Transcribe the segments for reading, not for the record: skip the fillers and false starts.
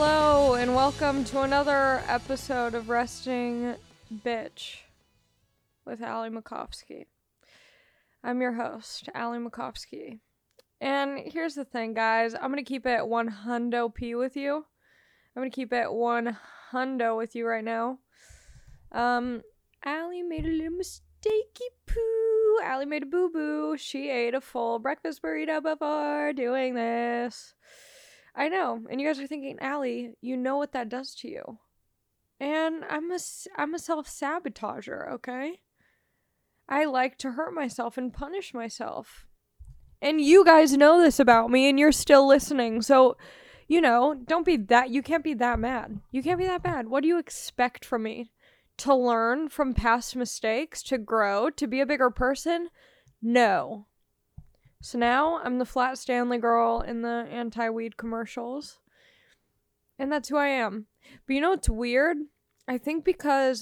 Hello and welcome to another episode of Resting Bitch with Allie Makovsky. I'm your host, Allie Makovsky. And here's the thing, guys. I'm going to keep it 100p with you. I'm going to keep it 100 with you right now. Allie made a little mistakey poo. Allie made a boo-boo. She ate a full breakfast burrito before doing this. I know, and you guys are thinking, Allie, you know what that does to you. And I'm a self-sabotager, okay? I like to hurt myself and punish myself. And you guys know this about me, and you're still listening, so, you can't be that mad. You can't be that mad. What do you expect from me? To learn from past mistakes? To grow? To be a bigger person? No. So now I'm the Flat Stanley girl in the anti-weed commercials. And that's who I am. But you know what's weird? I think because,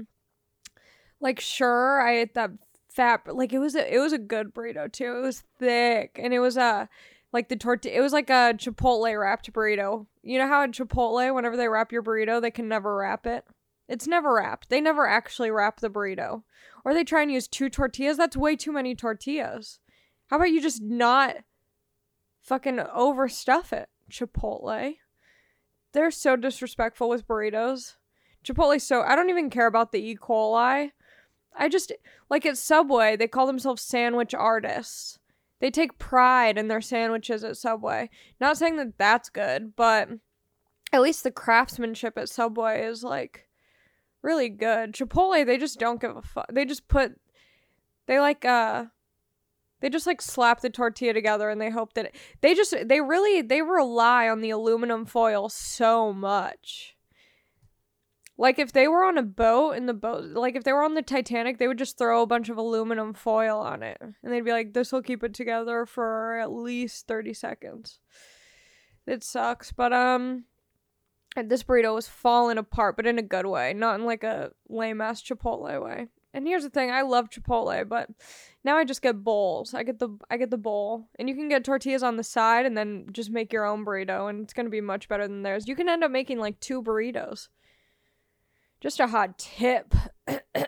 sure, I ate that fat, it was a good burrito too. It was thick. And it was, the tortilla, it was like a Chipotle wrapped burrito. You know how at Chipotle, whenever they wrap your burrito, they can never wrap it? It's never wrapped. They never actually wrap the burrito. Or they try and use 2 tortillas. That's way too many tortillas. How about you just not fucking overstuff it, Chipotle? They're so disrespectful with burritos. Chipotle's I don't even care about the E. coli. At Subway, they call themselves sandwich artists. They take pride in their sandwiches at Subway. Not saying that that's good, but at least the craftsmanship at Subway is, really good. Chipotle, they just don't give a fuck. They just slap the tortilla together and they hope that they rely on the aluminum foil so much. If they were on a boat if they were on the Titanic, they would just throw a bunch of aluminum foil on it. And they'd be like, this will keep it together for at least 30 seconds. It sucks, but, this burrito was falling apart, but in a good way, not in a lame-ass Chipotle way. And here's the thing, I love Chipotle, but now I just get bowls. I get the bowl. And you can get tortillas on the side and then just make your own burrito, and it's going to be much better than theirs. You can end up making 2 burritos. Just a hot tip. I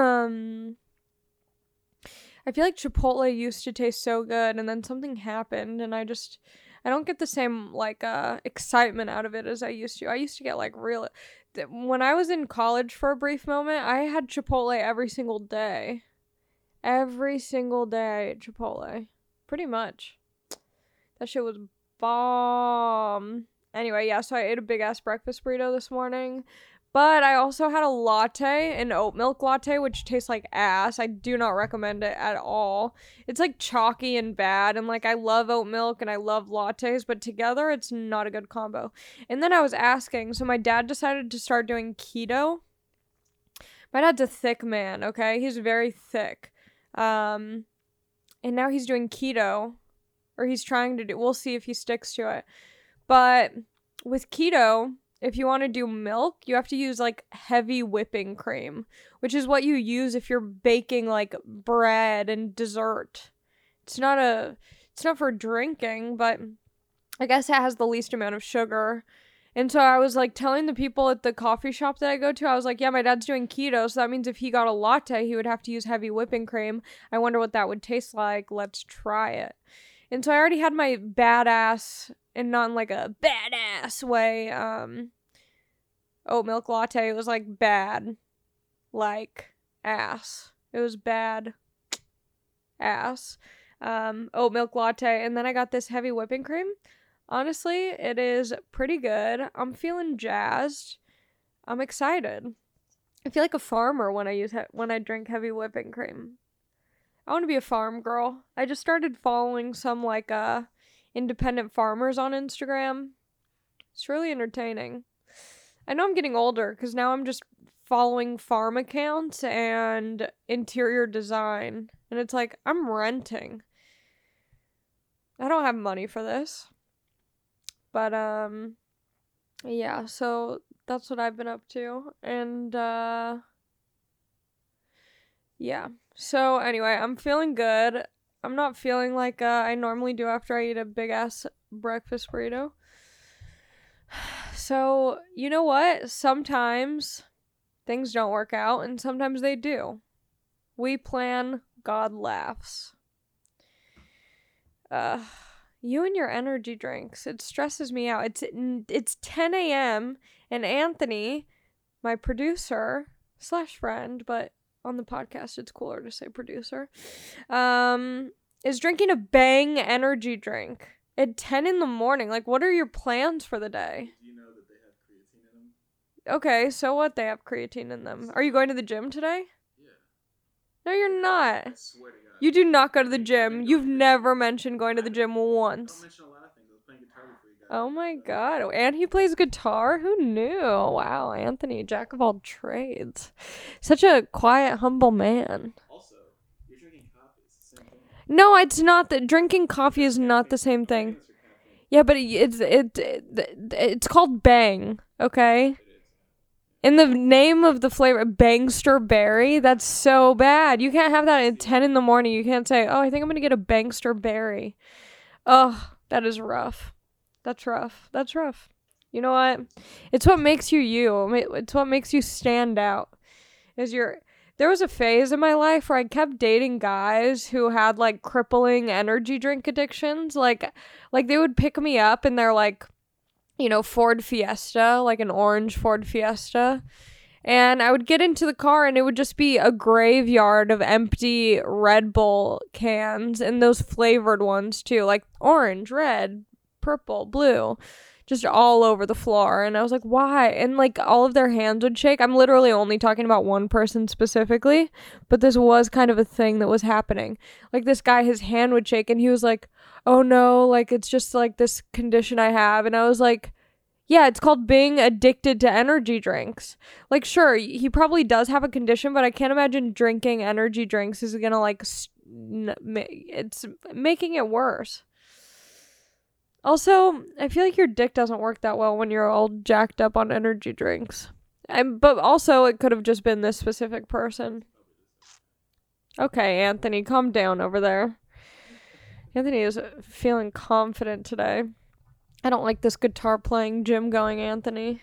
feel like Chipotle used to taste so good, and then something happened, and I don't get the same, excitement out of it as I used to. I used to get, real... When I was in college for a brief moment, I had Chipotle every single day. Every single day, Chipotle. Pretty much. That shit was bomb. Anyway, yeah, so I ate a big-ass breakfast burrito this morning. But I also had a latte, an oat milk latte, which tastes like ass. I do not recommend it at all. It's chalky and bad, and I love oat milk and I love lattes, but together it's not a good combo. And then I was asking, so my dad decided to start doing keto. My dad's a thick man, okay? He's very thick. And now he's doing keto, or he's trying to do, we'll see if he sticks to it. But with keto, if you want to do milk, you have to use, heavy whipping cream, which is what you use if you're baking, bread and dessert. It's not for drinking, but I guess it has the least amount of sugar. And so I was, telling the people at the coffee shop that I go to, I was like, yeah, my dad's doing keto, so that means if he got a latte, he would have to use heavy whipping cream. I wonder what that would taste like. Let's try it. And so I already had my badass, and not in a badass way, oat milk latte. It was bad, ass. It was bad ass. Oat milk latte. And then I got this heavy whipping cream. Honestly, it is pretty good. I'm feeling jazzed. I'm excited. I feel like a farmer when I drink heavy whipping cream. I want to be a farm girl. I just started following some independent farmers on Instagram. It's really entertaining. I know I'm getting older because now I'm just following farm accounts and interior design. And it's I'm renting. I don't have money for this. But, yeah, so that's what I've been up to. And, yeah. So, anyway, I'm feeling good. I'm not feeling like I normally do after I eat a big-ass breakfast burrito. So So, you know what? Sometimes things don't work out, and sometimes they do. We plan, God laughs. You and your energy drinks. It stresses me out. It's 10 a.m. and Anthony, my producer / friend, but on the podcast it's cooler to say producer, is drinking a Bang energy drink at 10 in the morning. Like, what are your plans for the day? Do you know that they have creatine in them? Okay, so what? They have creatine in them. Are you going to the gym today? Yeah. No, you're not. I swear to God. You do not go to the gym. You've never mentioned going to the gym I once. don't mention a lot of things. I was playing guitar before you got Oh here. my god. And he plays guitar? Who knew? Wow, Anthony, jack of all trades. Such a quiet, humble man. Also, you're drinking coffee. It's the same thing. No, it's not. Drinking coffee is not the same thing. Yeah, but it's called Bang, okay? It is. In the name of the flavor, Bangster Berry, that's so bad. You can't have that at 10 in the morning. You can't say, oh, I think I'm going to get a Bangster Berry. Ugh, that is rough. That's rough. That's rough. You know what? It's what makes you you. It's what makes you stand out. There was a phase in my life where I kept dating guys who had, like, crippling energy drink addictions. Like they would pick me up in their, like, you know, Ford Fiesta, like an orange Ford Fiesta. And I would get into the car and it would just be a graveyard of empty Red Bull cans, and those flavored ones too, like orange, red, purple, blue, just all over the floor. And I was like, why? And like all of their hands would shake. I'm literally only talking about one person specifically, but this was kind of a thing that was happening. Like this guy, his hand would shake and he was like, oh no, like it's just like this condition I have. And I was like, yeah, it's called being addicted to energy drinks. Like, sure, he probably does have a condition, but I can't imagine drinking energy drinks is gonna like, it's making it worse. Also, I feel like your dick doesn't work that well when you're all jacked up on energy drinks. But also, it could have just been this specific person. Okay, Anthony, calm down over there. Anthony is feeling confident today. I don't like this guitar playing, gym going Anthony.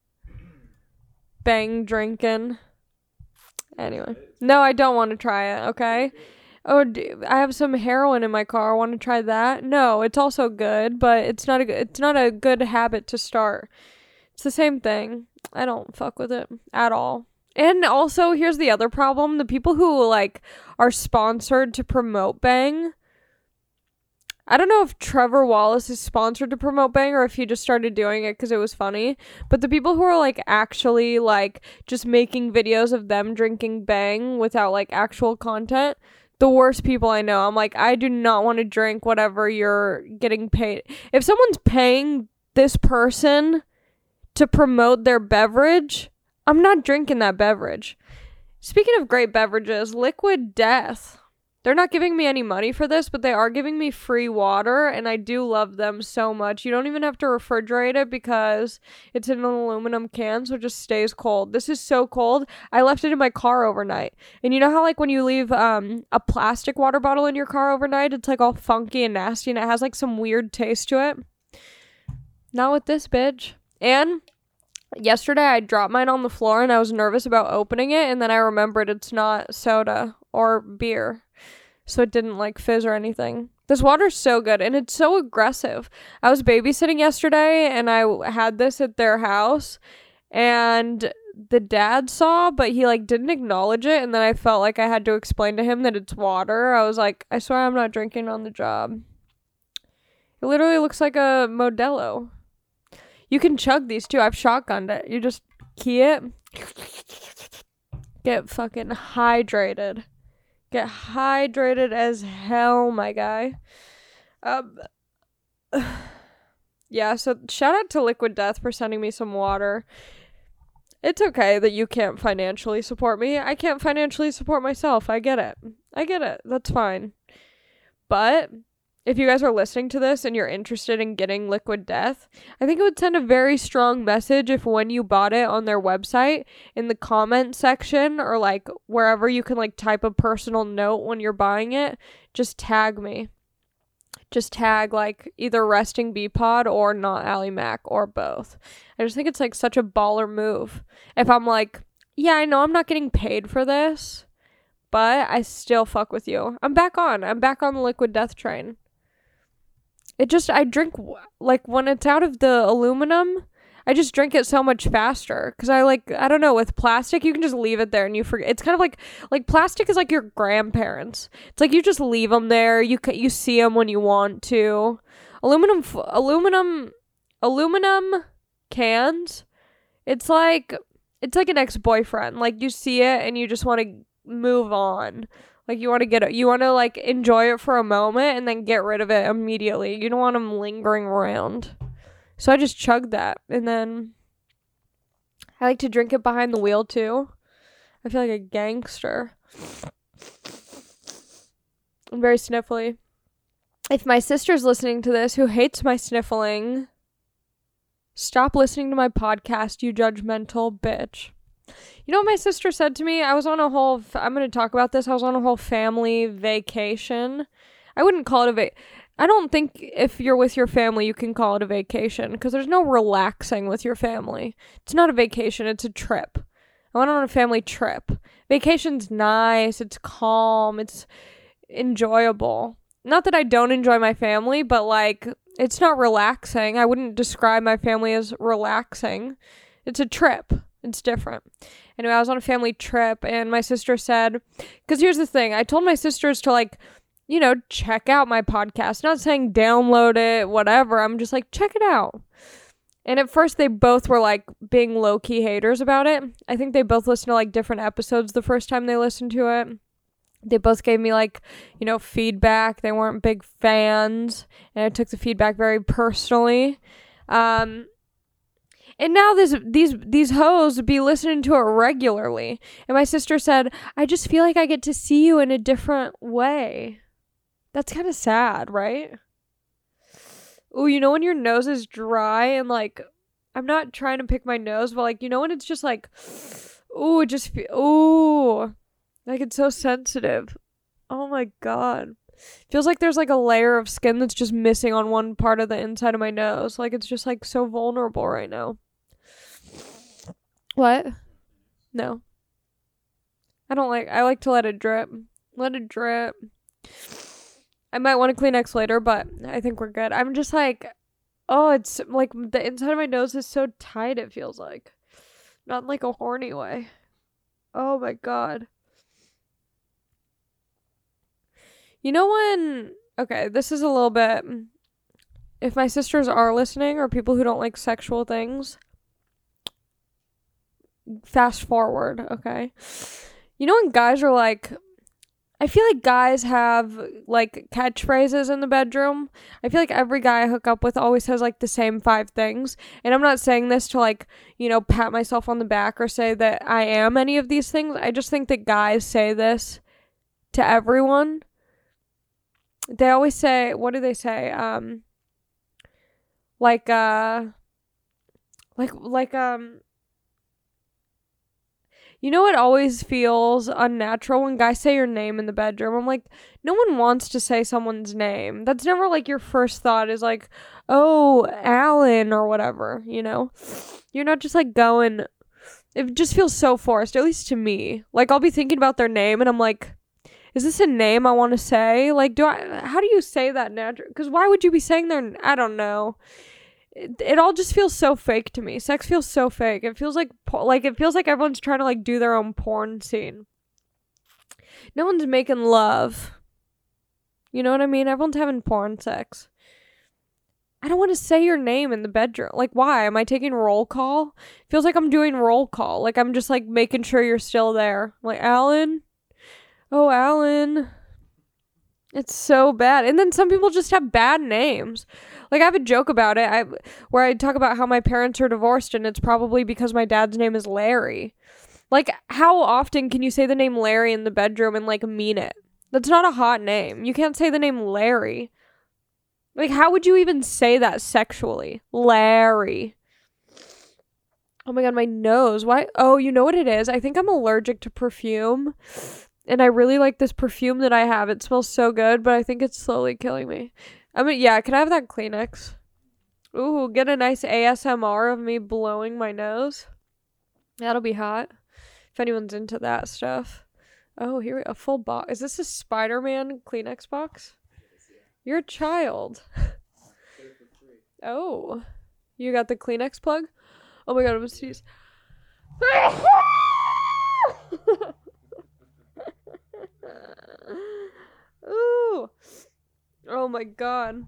Bang drinking. Anyway. No, I don't want to try it, okay? Oh, I have some heroin in my car. I want to try that. No, it's also good, but it's not a good habit to start. It's the same thing. I don't fuck with it at all. And also, here's the other problem. The people who, like, are sponsored to promote Bang, I don't know if Trevor Wallace is sponsored to promote Bang or if he just started doing it because it was funny. But the people who are, like, actually, like, just making videos of them drinking Bang without, like, actual content, the worst people I know. I'm like, I do not want to drink whatever you're getting paid. If someone's paying this person to promote their beverage, I'm not drinking that beverage. Speaking of great beverages, Liquid Death. They're not giving me any money for this, but they are giving me free water, and I do love them so much. You don't even have to refrigerate it because it's in an aluminum can, so it just stays cold. This is so cold. I left it in my car overnight. And you know how, like, when you leave a plastic water bottle in your car overnight, it's, like, all funky and nasty, and it has, like, some weird taste to it? Not with this, bitch. And yesterday, I dropped mine on the floor, and I was nervous about opening it, and then I remembered it's not soda or beer. So it didn't, like, fizz or anything. This water's so good, and it's so aggressive. I was babysitting yesterday, and I had this at their house, and the dad saw, but he, like, didn't acknowledge it, and then I felt like I had to explain to him that it's water. I was like, I swear I'm not drinking on the job. It literally looks like a Modelo. You can chug these, too. I've shotgunned it. You just key it. Get fucking hydrated. Get hydrated as hell, my guy. Yeah, so shout out to Liquid Death for sending me some water. It's okay that you can't financially support me. I can't financially support myself. I get it. That's fine. But if you guys are listening to this and you're interested in getting Liquid Death, I think it would send a very strong message if when you bought it on their website, in the comment section or like wherever you can like type a personal note when you're buying it, just tag me. just tag like either Resting Bee Pod or Not Ally Mac or both. I just think it's like such a baller move. If I'm like, yeah, I know I'm not getting paid for this, but I still fuck with you. I'm back on the Liquid Death train. I drink, like, when it's out of the aluminum, I just drink it so much faster. Because I don't know, with plastic, you can just leave it there and you forget. It's kind of like plastic is like your grandparents. It's like you just leave them there. You see them when you want to. Aluminum cans, it's like an ex-boyfriend. Like, you see it and you just want to move on. Like, you want to like enjoy it for a moment and then get rid of it immediately. You don't want them lingering around. So I just chugged that, and then I like to drink it behind the wheel too. I feel like a gangster. I'm very sniffly. If my sister's listening to this, who hates my sniffling, stop listening to my podcast, you judgmental bitch. You know what my sister said to me? I'm going to talk about this. I was on a whole family vacation. I wouldn't call it I don't think if you're with your family, you can call it a vacation, because there's no relaxing with your family. It's not a vacation. It's a trip. I went on a family trip. Vacation's nice. It's calm. It's enjoyable. Not that I don't enjoy my family, but like, it's not relaxing. I wouldn't describe my family as relaxing. It's a trip. It's different. Anyway, I was on a family trip, and my sister said, because here's the thing, I told my sisters to like, you know, check out my podcast. Not saying download it, whatever. I'm just like, check it out. And at first they both were like being low-key haters about it. I think they both listened to like different episodes the first time they listened to it. They both gave me like, you know, feedback. They weren't big fans, and I took the feedback very personally. And now these hoes be listening to it regularly. And my sister said, I just feel like I get to see you in a different way. That's kind of sad, right? Ooh, you know when your nose is dry and like, I'm not trying to pick my nose, but like, you know when it's just like, ooh, like it's so sensitive. Oh my God. Feels like there's like a layer of skin that's just missing on one part of the inside of my nose. Like it's just like so vulnerable right now. What? No. I like to let it drip. Let it drip. I might want to Kleenex later, but I think we're good. I'm just like, oh, it's like the inside of my nose is so tight, it feels like. Not in like a horny way. Oh my God. You know when, okay, this is a little bit, if my sisters are listening or people who don't like sexual things, fast forward, okay? You know when guys are like, I feel like guys have like catchphrases in the bedroom. I feel like every guy I hook up with always says like the same 5 things. And I'm not saying this to like, you know, pat myself on the back or say that I am any of these things. I just think that guys say this to everyone. They always say, what do they say? You know, it always feels unnatural when guys say your name in the bedroom. I'm like, no one wants to say someone's name. That's never like your first thought is like, oh, Alan or whatever, you know? You're not just like going, it just feels so forced, at least to me. Like, I'll be thinking about their name and I'm like, is this a name I want to say? Like, how do you say that naturally? Because why would you be saying I don't know. It all just feels so fake to me. Sex feels so fake. It feels like everyone's trying to like do their own porn scene. No one's making love. You know what I mean? Everyone's having porn sex. I don't want to say your name in the bedroom. Like, why? Am I taking roll call? Feels like I'm doing roll call. Like, I'm just like making sure you're still there. Like, Alan? Oh, Alan. It's so bad. And then some people just have bad names. Like, I have a joke about it where I talk about how my parents are divorced and it's probably because my dad's name is Larry. Like, how often can you say the name Larry in the bedroom and, like, mean it? That's not a hot name. You can't say the name Larry. Like, how would you even say that sexually? Larry. Oh my God, my nose. Why? Oh, you know what it is? I think I'm allergic to perfume. And I really like this perfume that I have. It smells so good, but I think it's slowly killing me. I mean, yeah, can I have that Kleenex? Ooh, get a nice ASMR of me blowing my nose. That'll be hot. If anyone's into that stuff. Oh, here a full box. Is this a Spider-Man Kleenex box? You're a child. Oh. You got the Kleenex plug? Oh my god, I'm gonna sneeze. Ooh. Oh my god.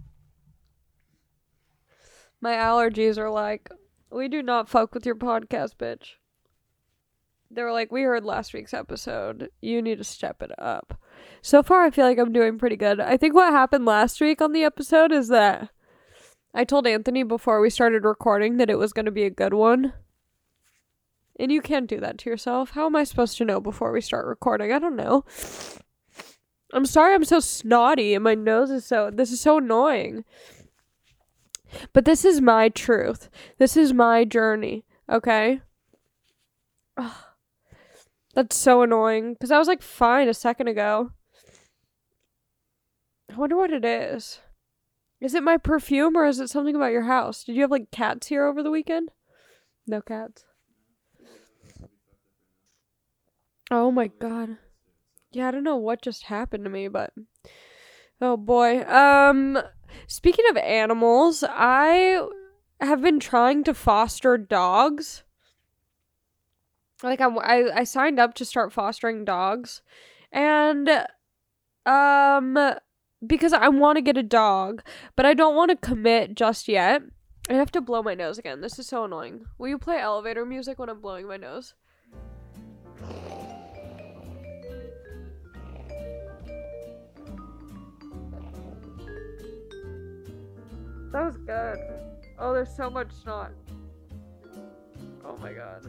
My allergies are like, we do not fuck with your podcast, bitch. They were like, we heard last week's episode. You need to step it up. So far, I feel like I'm doing pretty good. I think what happened last week on the episode is that I told Anthony before we started recording that it was going to be a good one. And you can't do that to yourself. How am I supposed to know before we start recording? I don't know. I'm sorry I'm so snotty and my nose is this is so annoying. But this is my truth. This is my journey, okay? Ugh. That's so annoying. Because I was like fine a second ago. I wonder what it is. Is it my perfume or is it something about your house? Did you have like cats here over the weekend? No cats. Oh my god. Yeah, I don't know what just happened to me, but oh boy. Speaking of animals, I have been trying to foster dogs. Like I signed up to start fostering dogs, and because I want to get a dog, but I don't want to commit just yet. I have to blow my nose again. This is so annoying. Will you play elevator music when I'm blowing my nose? That was good. Oh, there's so much snot. Oh my god.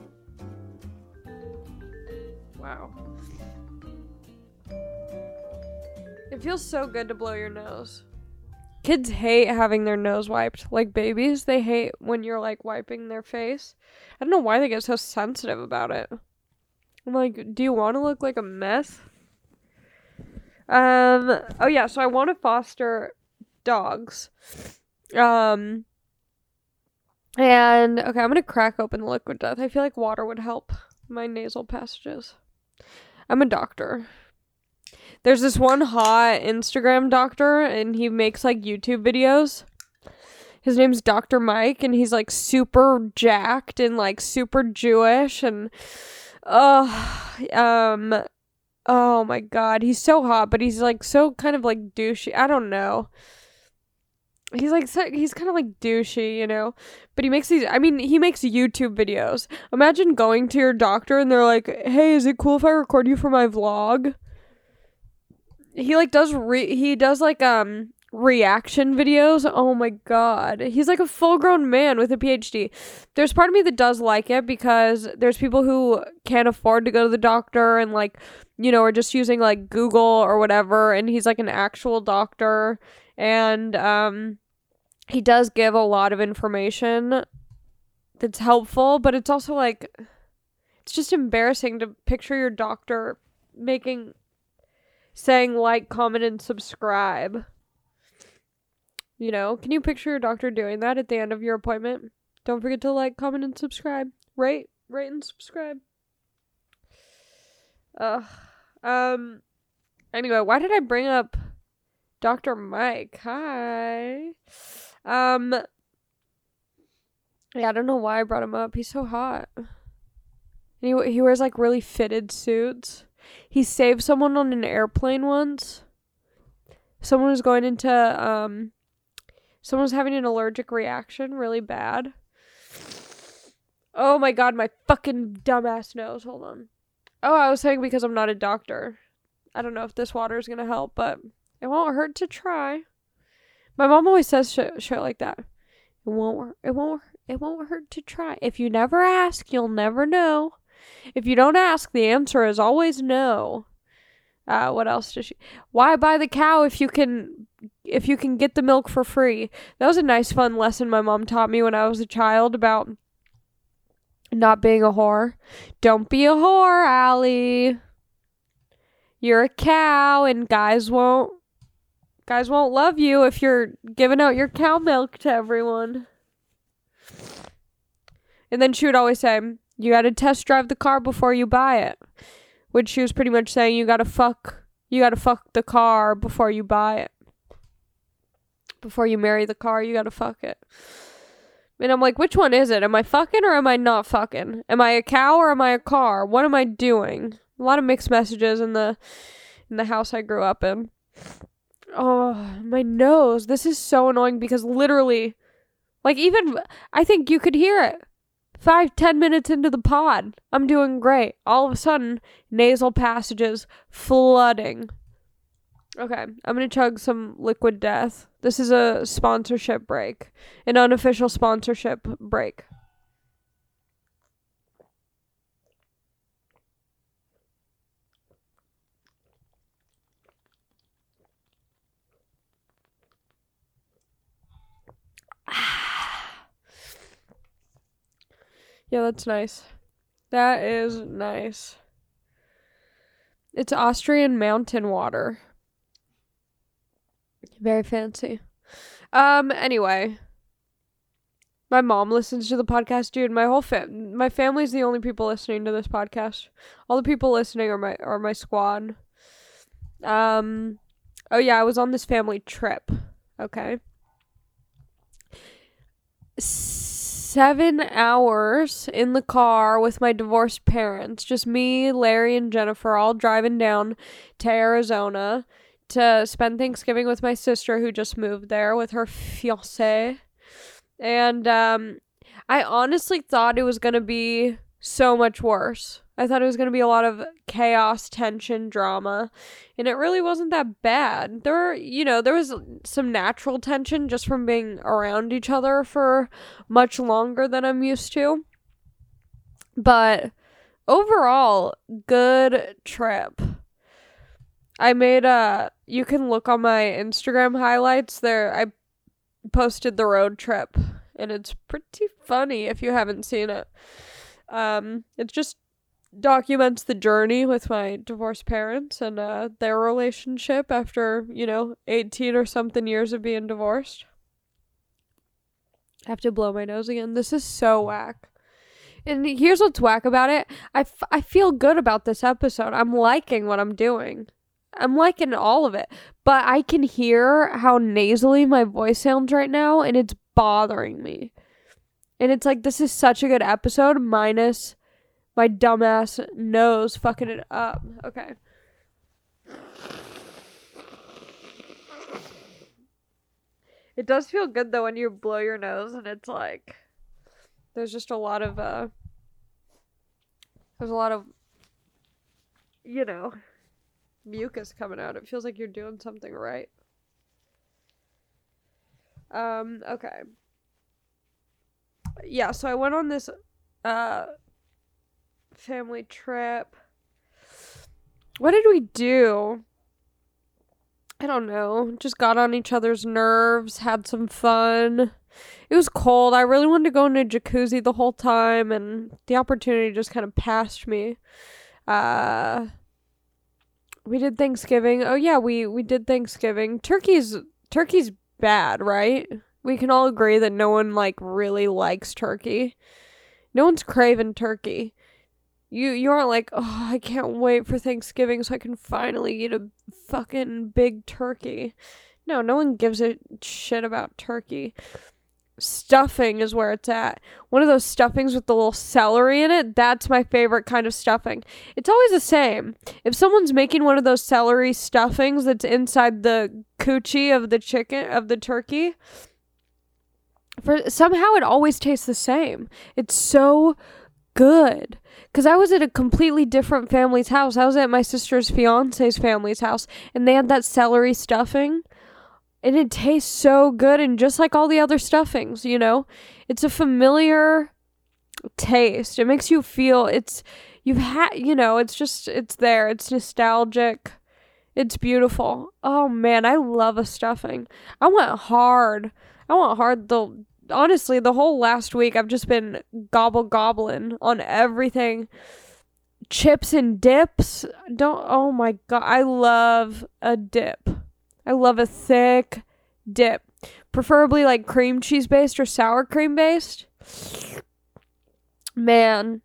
Wow. It feels so good to blow your nose. Kids hate having their nose wiped. Like babies, they hate when you're like wiping their face. I don't know why they get so sensitive about it. I'm like, do you want to look like a mess? Oh yeah, so I want to foster dogs. And okay, I'm gonna crack open the liquid death. I feel like water would help my nasal passages. I'm a doctor. There's this one hot Instagram doctor, and he makes like YouTube videos. His name's Dr. Mike, and he's like super jacked and like super Jewish, and oh my god, he's so hot, but he's like so kind of like douchey. I don't know. He's kind of like douchey, you know, but he makes he makes YouTube videos. Imagine going to your doctor and they're like, hey, is it cool if I record you for my vlog? He like does reaction videos. Oh my god. He's like a full-grown man with a PhD. There's part of me that does like it because there's people who can't afford to go to the doctor and like, you know, are just using like Google or whatever, and he's like an actual doctor. And he does give a lot of information that's helpful, but it's also like, it's just embarrassing to picture your doctor saying like, comment, and subscribe. You know, can you picture your doctor doing that at the end of your appointment? Don't forget to like, comment, and subscribe. Rate and subscribe. Anyway, why did I bring up Dr. Mike? Hi. Yeah, I don't know why I brought him up. He's so hot. And he wears like really fitted suits. He saved someone on an airplane once. Someone was going into someone was having an allergic reaction really bad. Oh my god, my fucking dumbass nose. Hold on. Oh, I was saying because I'm not a doctor. I don't know if this water is gonna help, but it won't hurt to try. My mom always says shit like that. It won't hurt to try. If you never ask, you'll never know. If you don't ask, the answer is always no. What else does she? Why buy the cow if you can get the milk for free? That was a nice fun lesson my mom taught me when I was a child about not being a whore. Don't be a whore, Allie. You're a cow and guys won't Guys won't love you if you're giving out your cow milk to everyone. And then she would always say, you gotta test drive the car before you buy it. Which she was pretty much saying you gotta fuck the car before you buy it. Before you marry the car, you gotta fuck it. And I'm like, which one is it? Am I fucking or am I not fucking? Am I a cow or am I a car? What am I doing? A lot of mixed messages in the house I grew up in. Oh, my nose. This is so annoying because literally, like, even, I think you could hear it. 5-10 minutes into the pod, I'm doing great. All of a sudden, nasal passages flooding. Okay, I'm gonna chug some Liquid Death. This is a sponsorship break. An unofficial sponsorship break. Yeah, that's nice. That is nice. It's Austrian mountain water. Very fancy. Anyway. My mom listens to the podcast, dude. My family's the only people listening to this podcast. All the people listening are my squad. Oh yeah, I was on this family trip. Okay. 7 hours in the car with my divorced parents. Just me, Larry, and Jennifer all driving down to Arizona to spend Thanksgiving with my sister who just moved there with her fiancé. And I honestly thought it was going to be so much worse. I thought it was going to be a lot of chaos, tension, drama. And it really wasn't that bad. There was some natural tension just from being around each other for much longer than I'm used to. But overall, good trip. I made you can look on my Instagram highlights there. I posted the road trip, and it's pretty funny if you haven't seen it. It just documents the journey with my divorced parents and their relationship after 18 or something years of being divorced. I have to blow my nose again. This is so whack. And here's what's whack about it. I feel good about this episode. I'm liking what I'm doing. I'm liking all of it. But I can hear how nasally my voice sounds right now, and it's bothering me. And it's like, this is such a good episode, minus my dumbass nose fucking it up. Okay. It does feel good, though, when you blow your nose, and it's like, there's just a lot of, mucus coming out. It feels like you're doing something right. Okay. Yeah, so I went on this, family trip. What did we do? I don't know. Just got on each other's nerves, had some fun. It was cold. I really wanted to go in a jacuzzi the whole time, and the opportunity just kind of passed me. We did Thanksgiving. Oh yeah, we did Thanksgiving. Turkey's bad, right? We can all agree that no one really likes turkey. No one's craving turkey. You aren't like, oh, I can't wait for Thanksgiving so I can finally eat a fucking big turkey. No one gives a shit about turkey. Stuffing is where it's at. One of those stuffings with the little celery in it, that's my favorite kind of stuffing. It's always the same. If someone's making one of those celery stuffings that's inside the coochie of the turkey, somehow it always tastes the same. It's so good. Because I was at a completely different family's house. I was at my sister's fiance's family's house, and they had that celery stuffing. And it tastes so good, and just like all the other stuffings, it's a familiar taste. It makes you feel it's there. It's nostalgic. It's beautiful. Oh man, I love a stuffing. I went hard. Honestly, the whole last week, I've just been gobbling on everything. Chips and dips. Oh my God. I love a dip. I love a thick dip. Preferably like cream cheese based or sour cream based. Man.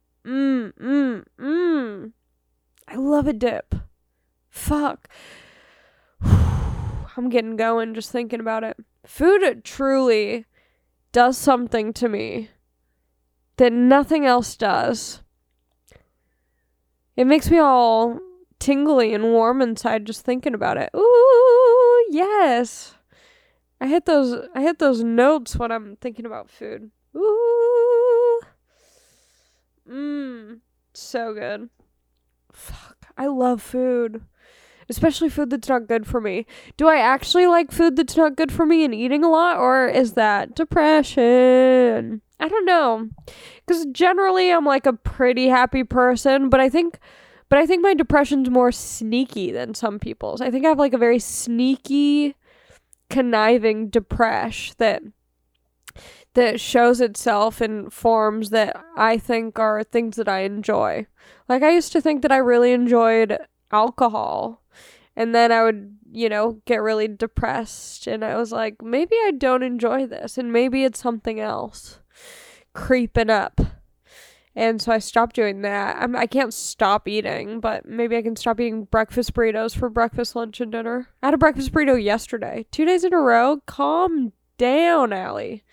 I love a dip. Fuck. I'm getting going just thinking about it. Food truly does something to me that nothing else does. It makes me all tingly and warm inside just thinking about it. Ooh, yes. I hit those notes when I'm thinking about food. Ooh. So good. Fuck. I love food. Especially food that's not good for me. Do I actually like food that's not good for me and eating a lot? Or is that depression? I don't know. Because generally I'm like a pretty happy person. But I think my depression's more sneaky than some people's. I think I have like a very sneaky, conniving depression that shows itself in forms that I think are things that I enjoy. Like, I used to think that I really enjoyed alcohol, and then I would, get really depressed, and I was like, maybe I don't enjoy this, and maybe it's something else creeping up. And so I stopped doing that. I can't stop eating, but maybe I can stop eating breakfast burritos for breakfast, lunch, and dinner. I had a breakfast burrito yesterday. 2 days in a row. Calm down, Allie.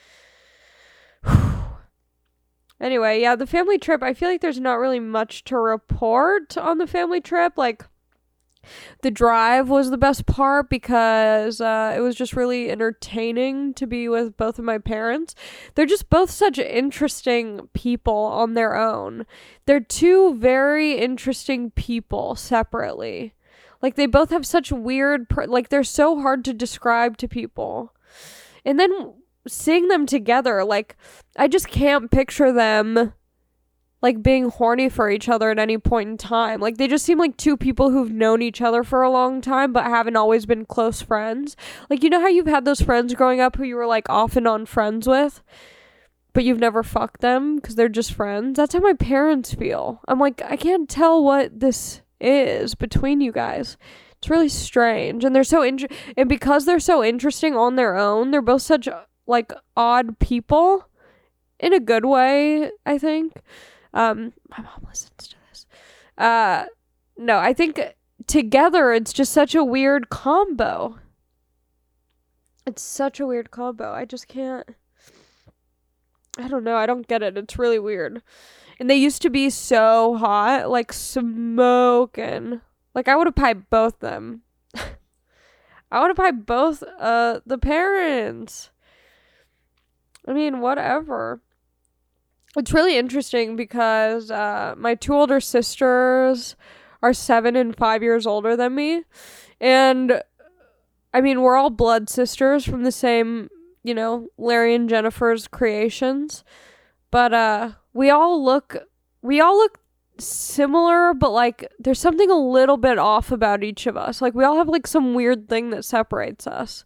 Anyway, yeah, the family trip, I feel like there's not really much to report on the family trip. Like, the drive was the best part because it was just really entertaining to be with both of my parents. They're just both such interesting people on their own. They're two very interesting people separately. Like, they both have such weird, they're so hard to describe to people. And then seeing them together, like, I just can't picture them like being horny for each other at any point in time. Like, they just seem like two people who've known each other for a long time but haven't always been close friends. Like, you know how you've had those friends growing up who you were like off and on friends with, but you've never fucked them because they're just friends? That's how my parents feel. I'm like, I can't tell what this is between you guys. It's really strange. And they're so and because they're so interesting on their own, they're both such like odd people in a good way, I think. My mom listens to this. No, I think together it's just such a weird combo. It's such a weird combo. I just can't. I don't know. I don't get it. It's really weird. And they used to be so hot, like smoking. Like, I would have piped both them. I would have piped both the parents. I mean, whatever. It's really interesting because my two older sisters are 7 and 5 years older than me. And, I mean, we're all blood sisters from the same, Larry and Jennifer's creations. But we all look similar, but, like, there's something a little bit off about each of us. Like, we all have, like, some weird thing that separates us.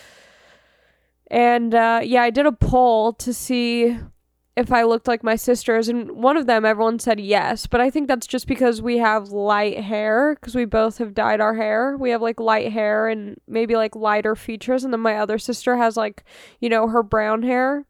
And, yeah, I did a poll to see if I looked like my sisters, and one of them, everyone said yes, but I think that's just because we have light hair, because we both have dyed our hair. We have, like, light hair and maybe, like, lighter features, and then my other sister has, like, her brown hair.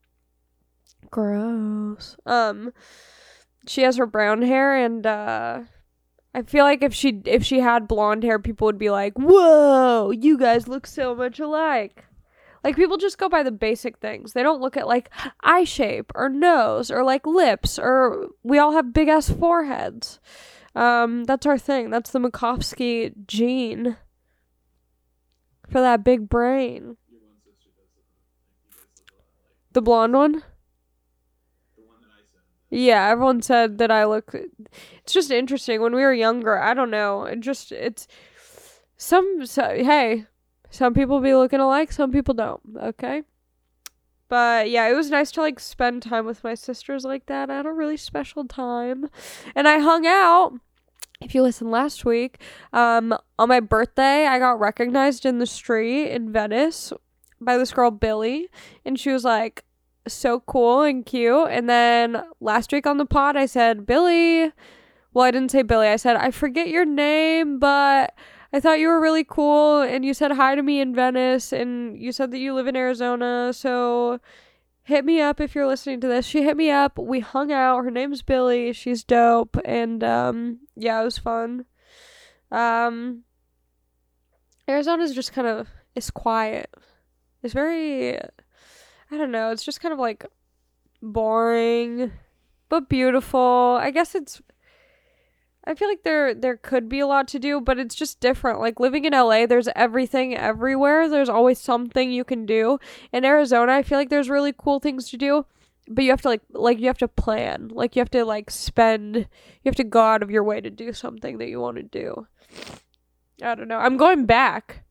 Gross. She has her brown hair, and, I feel like if she had blonde hair, people would be like, whoa, you guys look so much alike. Like, people just go by the basic things. They don't look at, like, eye shape or nose or, like, lips, or we all have big-ass foreheads. That's our thing. That's the Makovsky gene for that big brain. Your one sister does look like you guys look a lot like. The blonde one? The one that I said. Yeah, everyone said that I look... It's just interesting. When we were younger, I don't know. It's... Hey... Some people be looking alike, some people don't, okay? But, yeah, it was nice to, like, spend time with my sisters like that. I had a really special time. And I hung out, if you listened last week, on my birthday, I got recognized in the street in Venice by this girl, Billy. And she was, like, so cool and cute. And then last week on the pod, I said, Billy... Well, I didn't say Billy. I said, I forget your name, but... I thought you were really cool, and you said hi to me in Venice, and you said that you live in Arizona, so hit me up if you're listening to this. She hit me up, we hung out, her name's Billy, she's dope, and, yeah, it was fun. Arizona's just kind of, it's quiet. It's very, I don't know, it's just kind of like boring, but beautiful. I guess I feel like there could be a lot to do, but it's just different. Like living in LA, there's everything everywhere. There's always something you can do. In Arizona, I feel like there's really cool things to do, but you have to like you have to plan. Like you have to you have to go out of your way to do something that you want to do. I don't know. I'm going back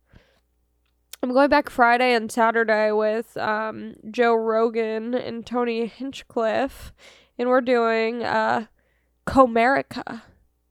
Friday and Saturday with Joe Rogan and Tony Hinchcliffe, and we're doing Comerica.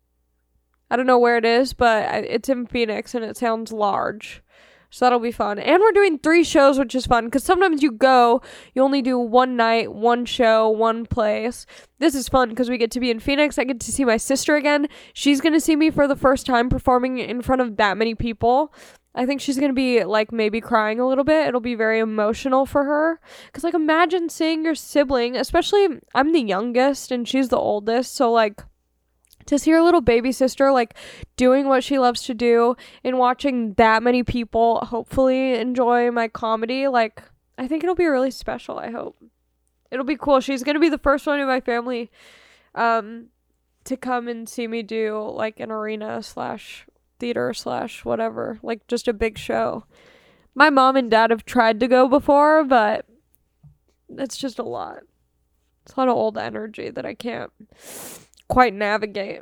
I don't know where it is, but it's in Phoenix, and it sounds large. So that'll be fun. And we're doing 3 shows, which is fun, because sometimes you only do one night, one show, one place. This is fun, because we get to be in Phoenix. I get to see my sister again. She's going to see me for the first time performing in front of that many people. I think she's going to be, like, maybe crying a little bit. It'll be very emotional for her. Because, like, imagine seeing your sibling, especially I'm the youngest, and she's the oldest, so, like, to see her little baby sister, like, doing what she loves to do and watching that many people hopefully enjoy my comedy, like, I think it'll be really special, I hope. It'll be cool. She's going to be the first one in my family to come and see me do, like, an arena / theater / whatever, like, just a big show. My mom and dad have tried to go before, but it's just a lot. It's a lot of old energy that I can't quite navigate.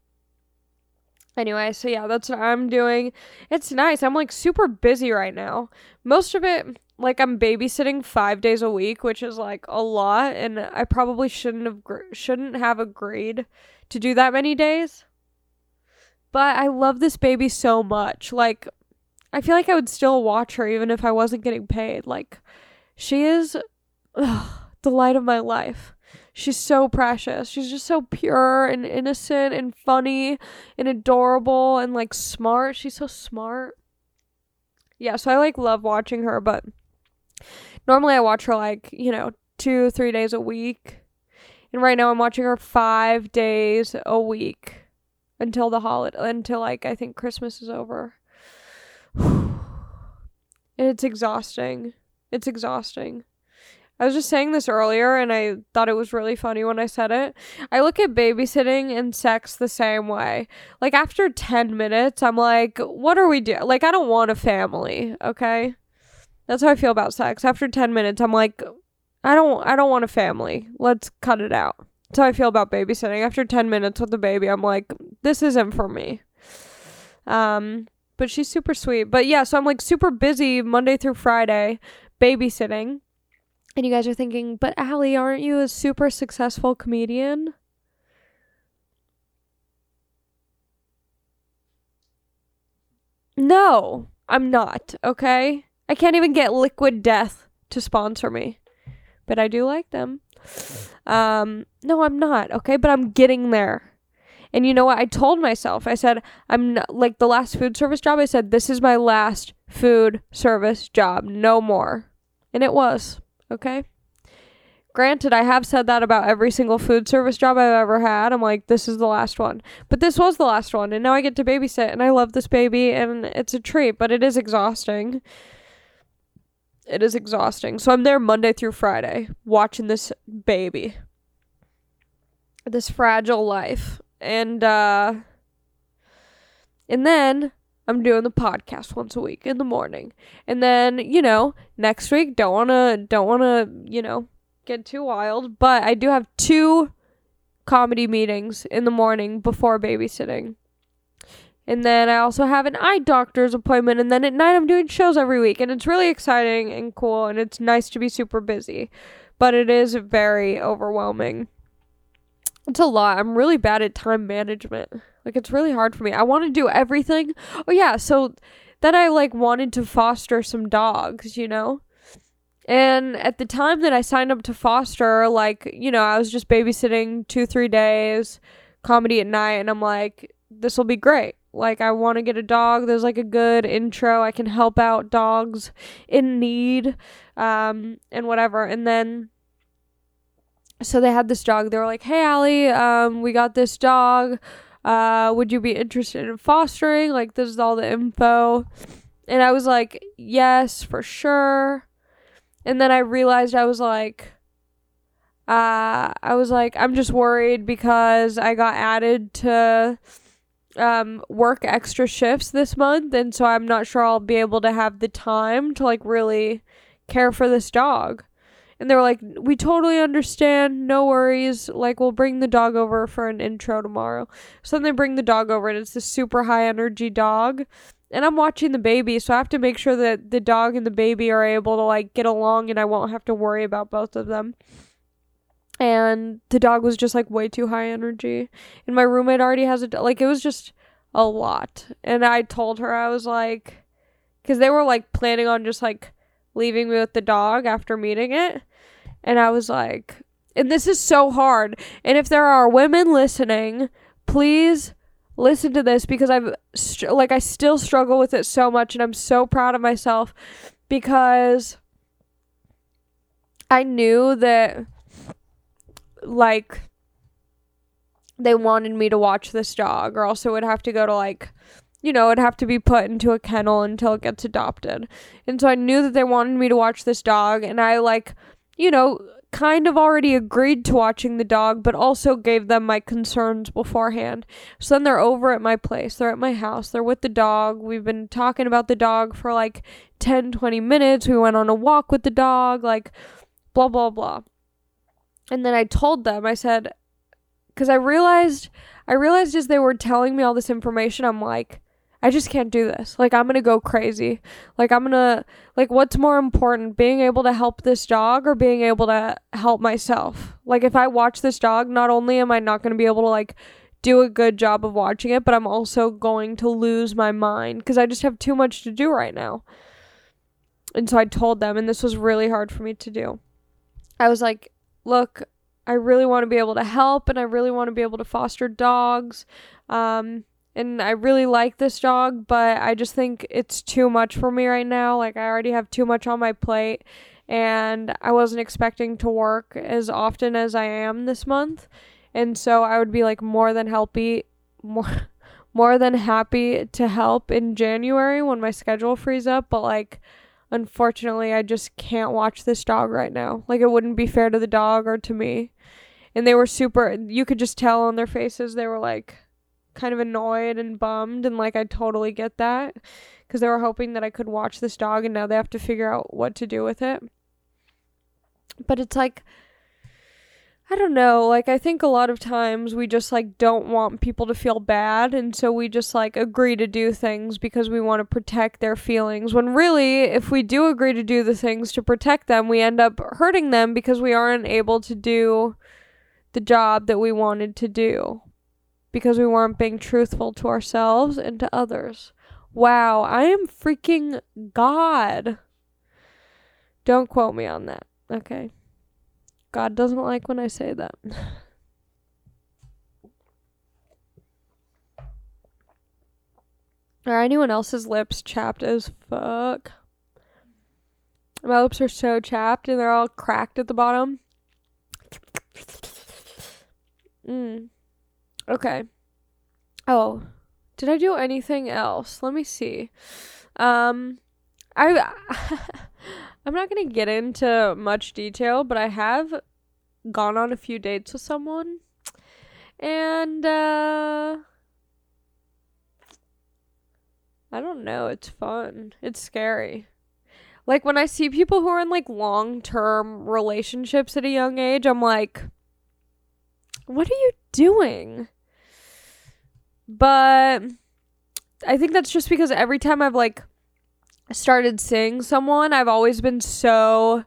Anyway, so yeah, that's what I'm doing. It's nice. I'm like super busy right now. Most of it, like, I'm babysitting 5 days a week, which is like a lot, and I probably shouldn't have agreed to do that many days. But I love this baby so much. Like, I feel like I would still watch her even if I wasn't getting paid. Like, she is the light of my life. She's so precious. She's just so pure and innocent and funny and adorable and, like, smart. She's so smart. Yeah, so I, like, love watching her, but normally I watch her, like, 2-3 days a week. And right now I'm watching her 5 days a week until like, I think Christmas is over. And it's exhausting. It's exhausting. I was just saying this earlier, and I thought it was really funny when I said it. I look at babysitting and sex the same way. Like, after 10 minutes, I'm like, what are we doing? Like, I don't want a family, okay? That's how I feel about sex. After 10 minutes, I'm like, I don't want a family. Let's cut it out. That's how I feel about babysitting. After 10 minutes with the baby, I'm like, this isn't for me. But she's super sweet. But yeah, so I'm, like, super busy Monday through Friday babysitting. And you guys are thinking, but Allie, aren't you a super successful comedian? No, I'm not, okay? I can't even get Liquid Death to sponsor me. But I do like them. No, I'm not, okay? But I'm getting there. And you know what? I told myself, I said, I'm not, like, the last food service job, I said, this is my last food service job. No more. And it was. Okay? Granted, I have said that about every single food service job I've ever had. I'm like, this is the last one. But this was the last one, and now I get to babysit, and I love this baby, and it's a treat, but it is exhausting. It is exhausting. So I'm there Monday through Friday, watching this baby. This fragile life. And then I'm doing the podcast once a week in the morning. And then, next week, don't wanna, get too wild, but I do have 2 comedy meetings in the morning before babysitting. And then I also have an eye doctor's appointment, and then at night I'm doing shows every week, and it's really exciting and cool, and it's nice to be super busy, but it is very overwhelming. It's a lot. I'm really bad at time management. Like, it's really hard for me. I want to do everything. Oh, yeah, so then I, like, wanted to foster some dogs, And at the time that I signed up to foster, like, I was just babysitting 2-3 days, comedy at night, and I'm like, this will be great. like, I want to get a dog. There's, like, a good intro. I can help out dogs in need, and whatever. And then, so they had this dog. They were like, hey, Allie, we got this dog. Would you be interested in fostering? Like, this is all the info. And I was like, yes, for sure. And then I realized I'm just worried because I got added to work extra shifts this month, and so I'm not sure I'll be able to have the time to, like, really care for this dog. And they were like, we totally understand, no worries, like, we'll bring the dog over for an intro tomorrow. So then they bring the dog over, and it's this super high energy dog, and I'm watching the baby, so I have to make sure that the dog and the baby are able to, like, get along, and I won't have to worry about both of them. And the dog was just, like, way too high energy. And my roommate already has it was just a lot. And I told her, I was like, because they were, like, planning on just, like, leaving me with the dog after meeting it. And I was like, and this is so hard. And if there are women listening, please listen to this, because I still struggle with it so much. And I'm so proud of myself, because I knew that, like, they wanted me to watch this dog, or else it would have to go to, like, it'd have to be put into a kennel until it gets adopted. And so I knew that they wanted me to watch this dog, and I, like, kind of already agreed to watching the dog, but also gave them my concerns beforehand. So then they're over at my place, they're at my house, they're with the dog, we've been talking about the dog for, like, 10-20 minutes, we went on a walk with the dog, like, blah, blah, blah. And then I told them, I said, because I realized as they were telling me all this information, I'm like, I just can't do this. Like, I'm going to go crazy. Like, what's more important, being able to help this dog or being able to help myself? Like, if I watch this dog, not only am I not going to be able to, like, do a good job of watching it, but I'm also going to lose my mind, because I just have too much to do right now. And so I told them, and this was really hard for me to do. I was like, look, I really want to be able to help, and I really want to be able to foster dogs. And I really like this dog, but I just think it's too much for me right now. Like, I already have too much on my plate, and I wasn't expecting to work as often as I am this month. And so I would be, like, more than happy to help in January when my schedule frees up. But, like, unfortunately, I just can't watch this dog right now. Like, it wouldn't be fair to the dog or to me. And they were you could just tell on their faces, they were, like, kind of annoyed and bummed. And, like, I totally get that, because they were hoping that I could watch this dog, and now they have to figure out what to do with it. But it's like, I don't know, like, I think a lot of times we just, like, don't want people to feel bad, and so we just, like, agree to do things because we want to protect their feelings, when really, if we do agree to do the things to protect them, we end up hurting them because we aren't able to do the job that we wanted to do, because we weren't being truthful to ourselves and to others. Wow, I am freaking God. Don't quote me on that, okay? God doesn't like when I say that. Are anyone else's lips chapped as fuck? My lips are so chapped, and they're all cracked at the bottom. Okay. Oh, did I do anything else? Let me see. I'm not going to get into much detail, but I have gone on a few dates with someone, and I don't know, it's fun. It's scary. Like, when I see people who are in, like, long-term relationships at a young age, I'm like, what are you doing? But I think that's just because every time I've, like, started seeing someone, I've always become so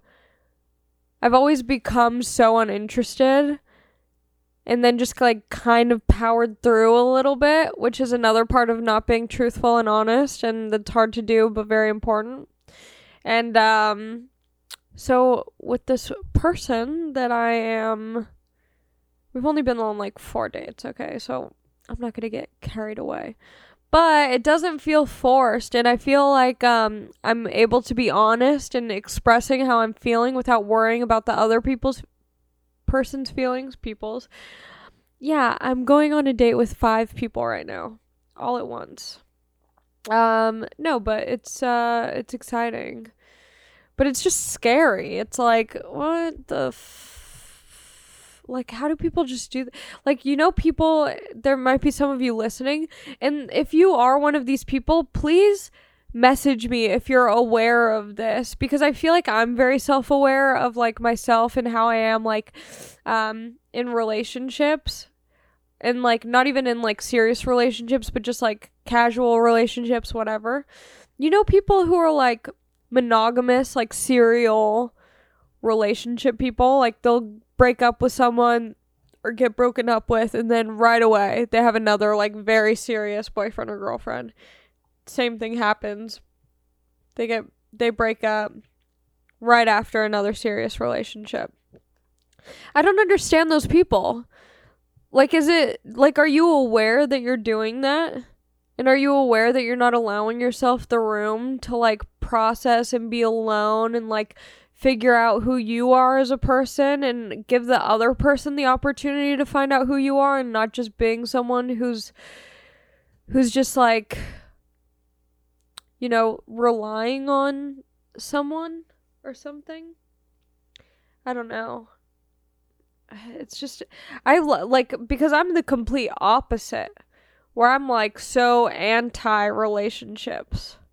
uninterested, and then just, like, kind of powered through a little bit, which is another part of not being truthful and honest, and that's hard to do but very important. And so with this person that we've only been on, like, 4 dates, okay, so I'm not gonna get carried away, but it doesn't feel forced, and I feel like I'm able to be honest and expressing how I'm feeling without worrying about the other person's feelings. Yeah, I'm going on a date with 5 people right now, all at once. No, but it's exciting. But it's just scary. It's like, what the like, how do people just do that? Like, people, there might be some of you listening, and if you are one of these people, please message me if you're aware of this, because I feel like I'm very self-aware of, like, myself and how I am, like, in relationships, and, like, not even in, like, serious relationships, but just, like, casual relationships, whatever. People who are, like, monogamous, like, serial relationship people, like, they'll break up with someone or get broken up with, and then right away they have another, like, very serious boyfriend or girlfriend. Same thing happens. They break up right after another serious relationship. I don't understand those people. Like, are you aware that you're doing that? And are you aware that you're not allowing yourself the room to, like, process and be alone and, like, figure out who you are as a person and give the other person the opportunity to find out who you are, and not just being someone who's just, like, relying on someone or something? I don't know. It's just, because I'm the complete opposite, where I'm, like, so anti-relationships.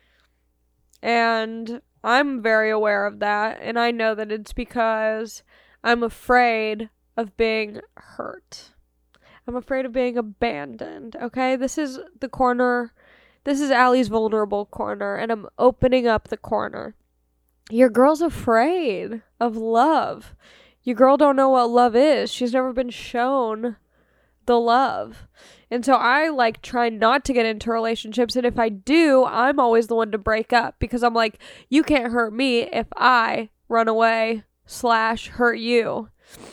And I'm very aware of that, and I know that it's because I'm afraid of being hurt. I'm afraid of being abandoned, okay? This is the corner. This is Allie's vulnerable corner, and I'm opening up the corner. Your girl's afraid of love. Your girl don't know what love is. She's never been shown the love. And so I, like, try not to get into relationships, and if I do, I'm always the one to break up, because I'm like, you can't hurt me if I run away / hurt you.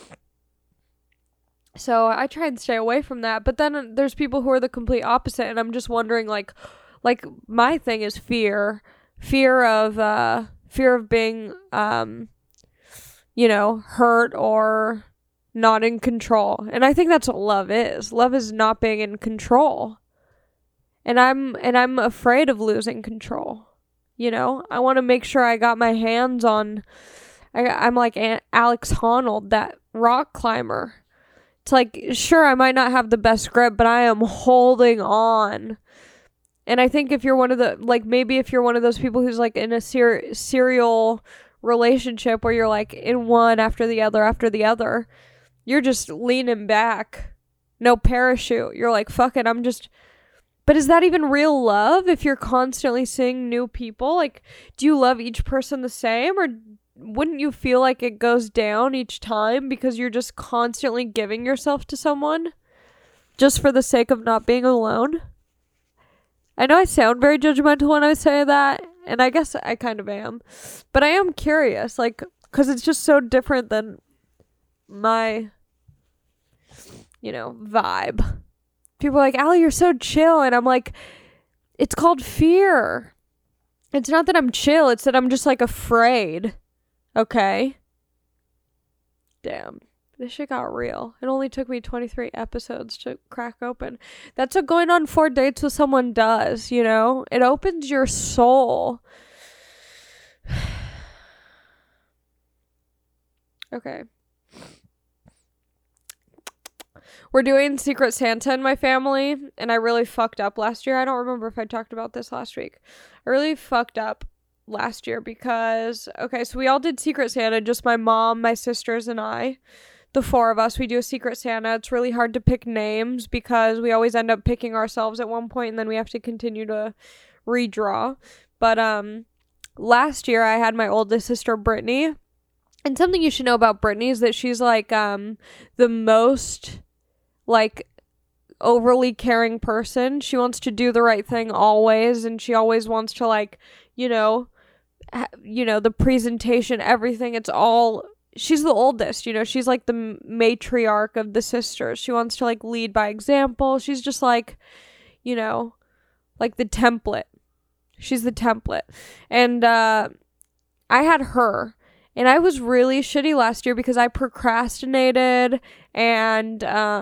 So I try and stay away from that, but then there's people who are the complete opposite, and I'm just wondering, like my thing is fear of being, hurt or not in control. And I think that's what love is. Love is not being in control. And I'm afraid of losing control. I want to make sure I got my hands on, I'm like Alex Honnold, that rock climber. It's like, sure, I might not have the best grip, but I am holding on. And I think if you're one of the, like, maybe if you're one of those people who's, like, in a serial relationship where you're, like, in one after the other, you're just leaning back. No parachute. You're like, fuck it, but is that even real love if you're constantly seeing new people? Like, do you love each person the same, or wouldn't you feel like it goes down each time because you're just constantly giving yourself to someone just for the sake of not being alone? I know I sound very judgmental when I say that, and I guess I kind of am, but I am curious, like, because it's just so different than my, vibe. People are like, Allie, you're so chill, and I'm like, it's called fear. It's not that I'm chill, it's that I'm just, like, afraid. Okay? Damn. This shit got real. It only took me 23 episodes to crack open. That's what going on 4 dates with someone does, It opens your soul. Okay. We're doing Secret Santa in my family, and I really fucked up last year. I don't remember if I talked about this last week. I really fucked up last year because, okay, so we all did Secret Santa, just my mom, my sisters, and I. The 4 of us, we do a Secret Santa. It's really hard to pick names because we always end up picking ourselves at one point, and then we have to continue to redraw. But last year I had my oldest sister Brittany, and something you should know about Brittany is that she's like the most, like, overly caring person. She wants to do the right thing always, and she always wants to, like, the presentation, everything, it's all. She's the oldest, she's like the matriarch of the sisters. She wants to, like, lead by example. She's just like, like the template. She's the template. And I had her. And I was really shitty last year because I procrastinated and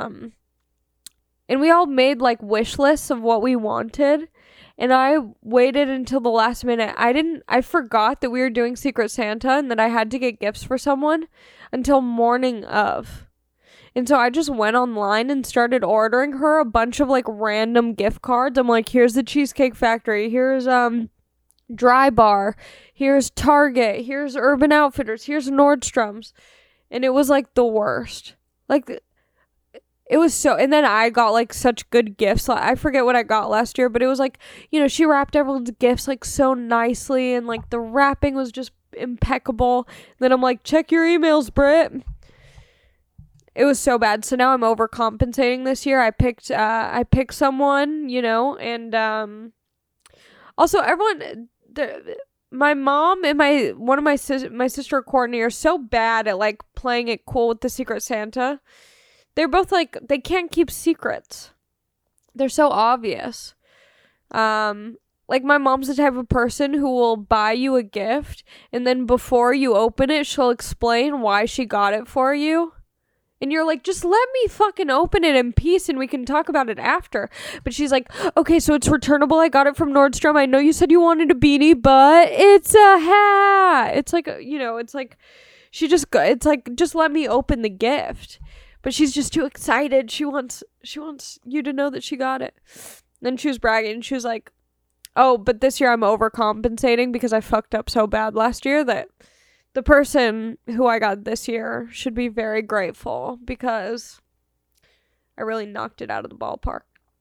we all made like wish lists of what we wanted. And I waited until the last minute. I forgot that we were doing Secret Santa and that I had to get gifts for someone until morning of. And so I just went online and started ordering her a bunch of like random gift cards. I'm like, here's the Cheesecake Factory. Here's Dry Bar. Here's Target. Here's Urban Outfitters. Here's Nordstrom's. And it was like the worst. Like, it was so, and then I got like such good gifts. Like, I forget what I got last year, but it was like, you know, she wrapped everyone's gifts like so nicely and like the wrapping was just impeccable. Then I'm like, check your emails, Britt. It was so bad. So now I'm overcompensating this year. I picked someone, you know, and also everyone, my mom and my sister Courtney are so bad at like playing it cool with the Secret Santa. They're both like, they can't keep secrets. They're so obvious. Like my mom's the type of person who will buy you a gift and then before you open it, she'll explain why she got it for you. And you're like, just let me fucking open it in peace and we can talk about it after. But she's like, okay, so it's returnable. I got it from Nordstrom. I know you said you wanted a beanie, but it's a hat. It's like, you know, it's like, it's like, just let me open the gift. But she's just too excited. She wants you to know that she got it. Then she was bragging. She was like, oh, but this year I'm overcompensating because I fucked up so bad last year that the person who I got this year should be very grateful because I really knocked it out of the ballpark.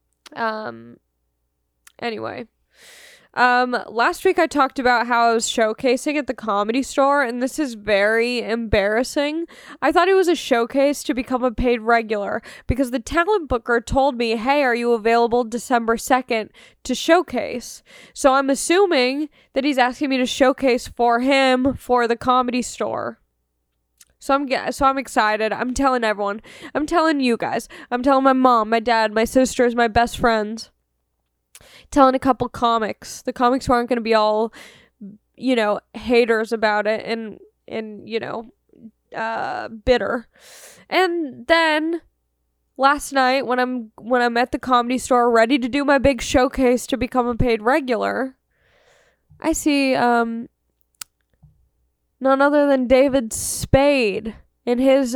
Anyway. Last week I talked about how I was showcasing at the Comedy Store, and this is very embarrassing. I thought it was a showcase to become a paid regular because the talent booker told me, hey, are you available December 2nd to showcase? So I'm assuming that he's asking me to showcase for him for the Comedy Store. So I'm excited. I'm telling everyone. I'm telling you guys. I'm telling my mom, my dad, my sisters, my best friends. Telling a couple comics. The comics aren't going to be all, you know, haters about it and you know, bitter. And then last night when I'm at the Comedy Store ready to do my big showcase to become a paid regular, I see none other than David Spade and his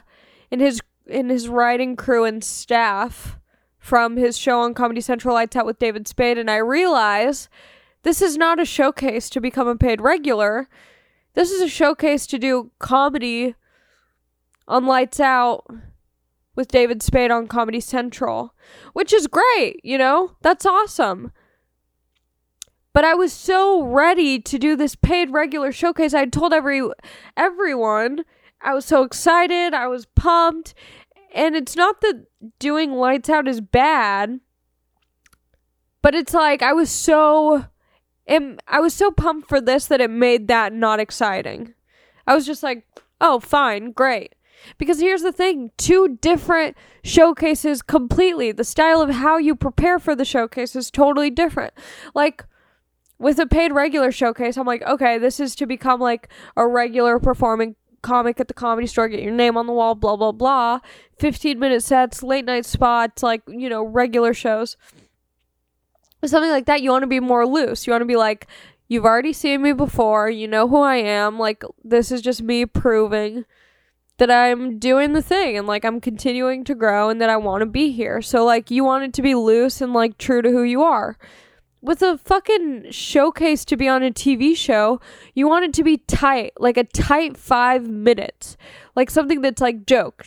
writing crew and staff from his show on Comedy Central, Lights Out with David Spade, and I realize this is not a showcase to become a paid regular. This is a showcase to do comedy on Lights Out with David Spade on Comedy Central, which is great, you know? That's awesome. But I was so ready to do this paid regular showcase. I told everyone. I was so excited. I was pumped. And it's not that doing Lights Out is bad, but it's like I was so pumped for this that it made that not exciting. I was just like, oh, fine, great. Because here's the thing, 2 different showcases completely. The style of how you prepare for the showcase is totally different. Like, with a paid regular showcase, I'm like, okay, this is to become like a regular performing comic at the Comedy Store, get your name on the wall, blah, blah, blah. 15-minute sets, late night spots, like, you know, regular shows. Something like that, you want to be more loose. You want to be like, you've already seen me before, you know who I am, like, this is just me proving that I'm doing the thing, and, like, I'm continuing to grow, and that I want to be here. So, like, you want it to be loose and, like, true to who you are. With a fucking showcase to be on a TV show, you want it to be tight, like a tight 5 minutes. Like something that's like joke.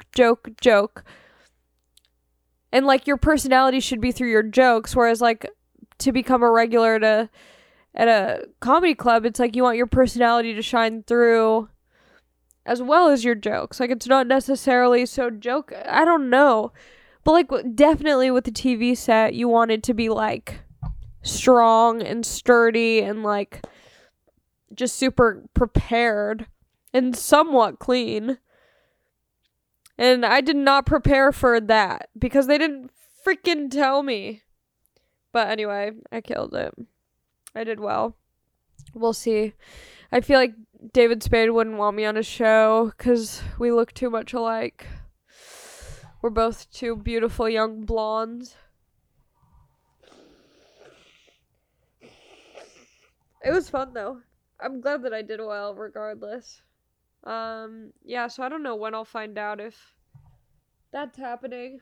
And like your personality should be through your jokes, whereas like to become a regular at a comedy club, it's like you want your personality to shine through as well as your jokes. Like it's not necessarily so joke. I don't know. But like definitely with the TV set, you want it to be like strong and sturdy and like just super prepared and somewhat clean. And I did not prepare for that because they didn't freaking tell me. But anyway, I killed it. I did well. We'll see. I feel like David Spade wouldn't want me on his show because we look too much alike. We're both two beautiful young blondes. It was fun though. I'm glad that I did well regardless. Yeah, so I don't know when I'll find out if that's happening.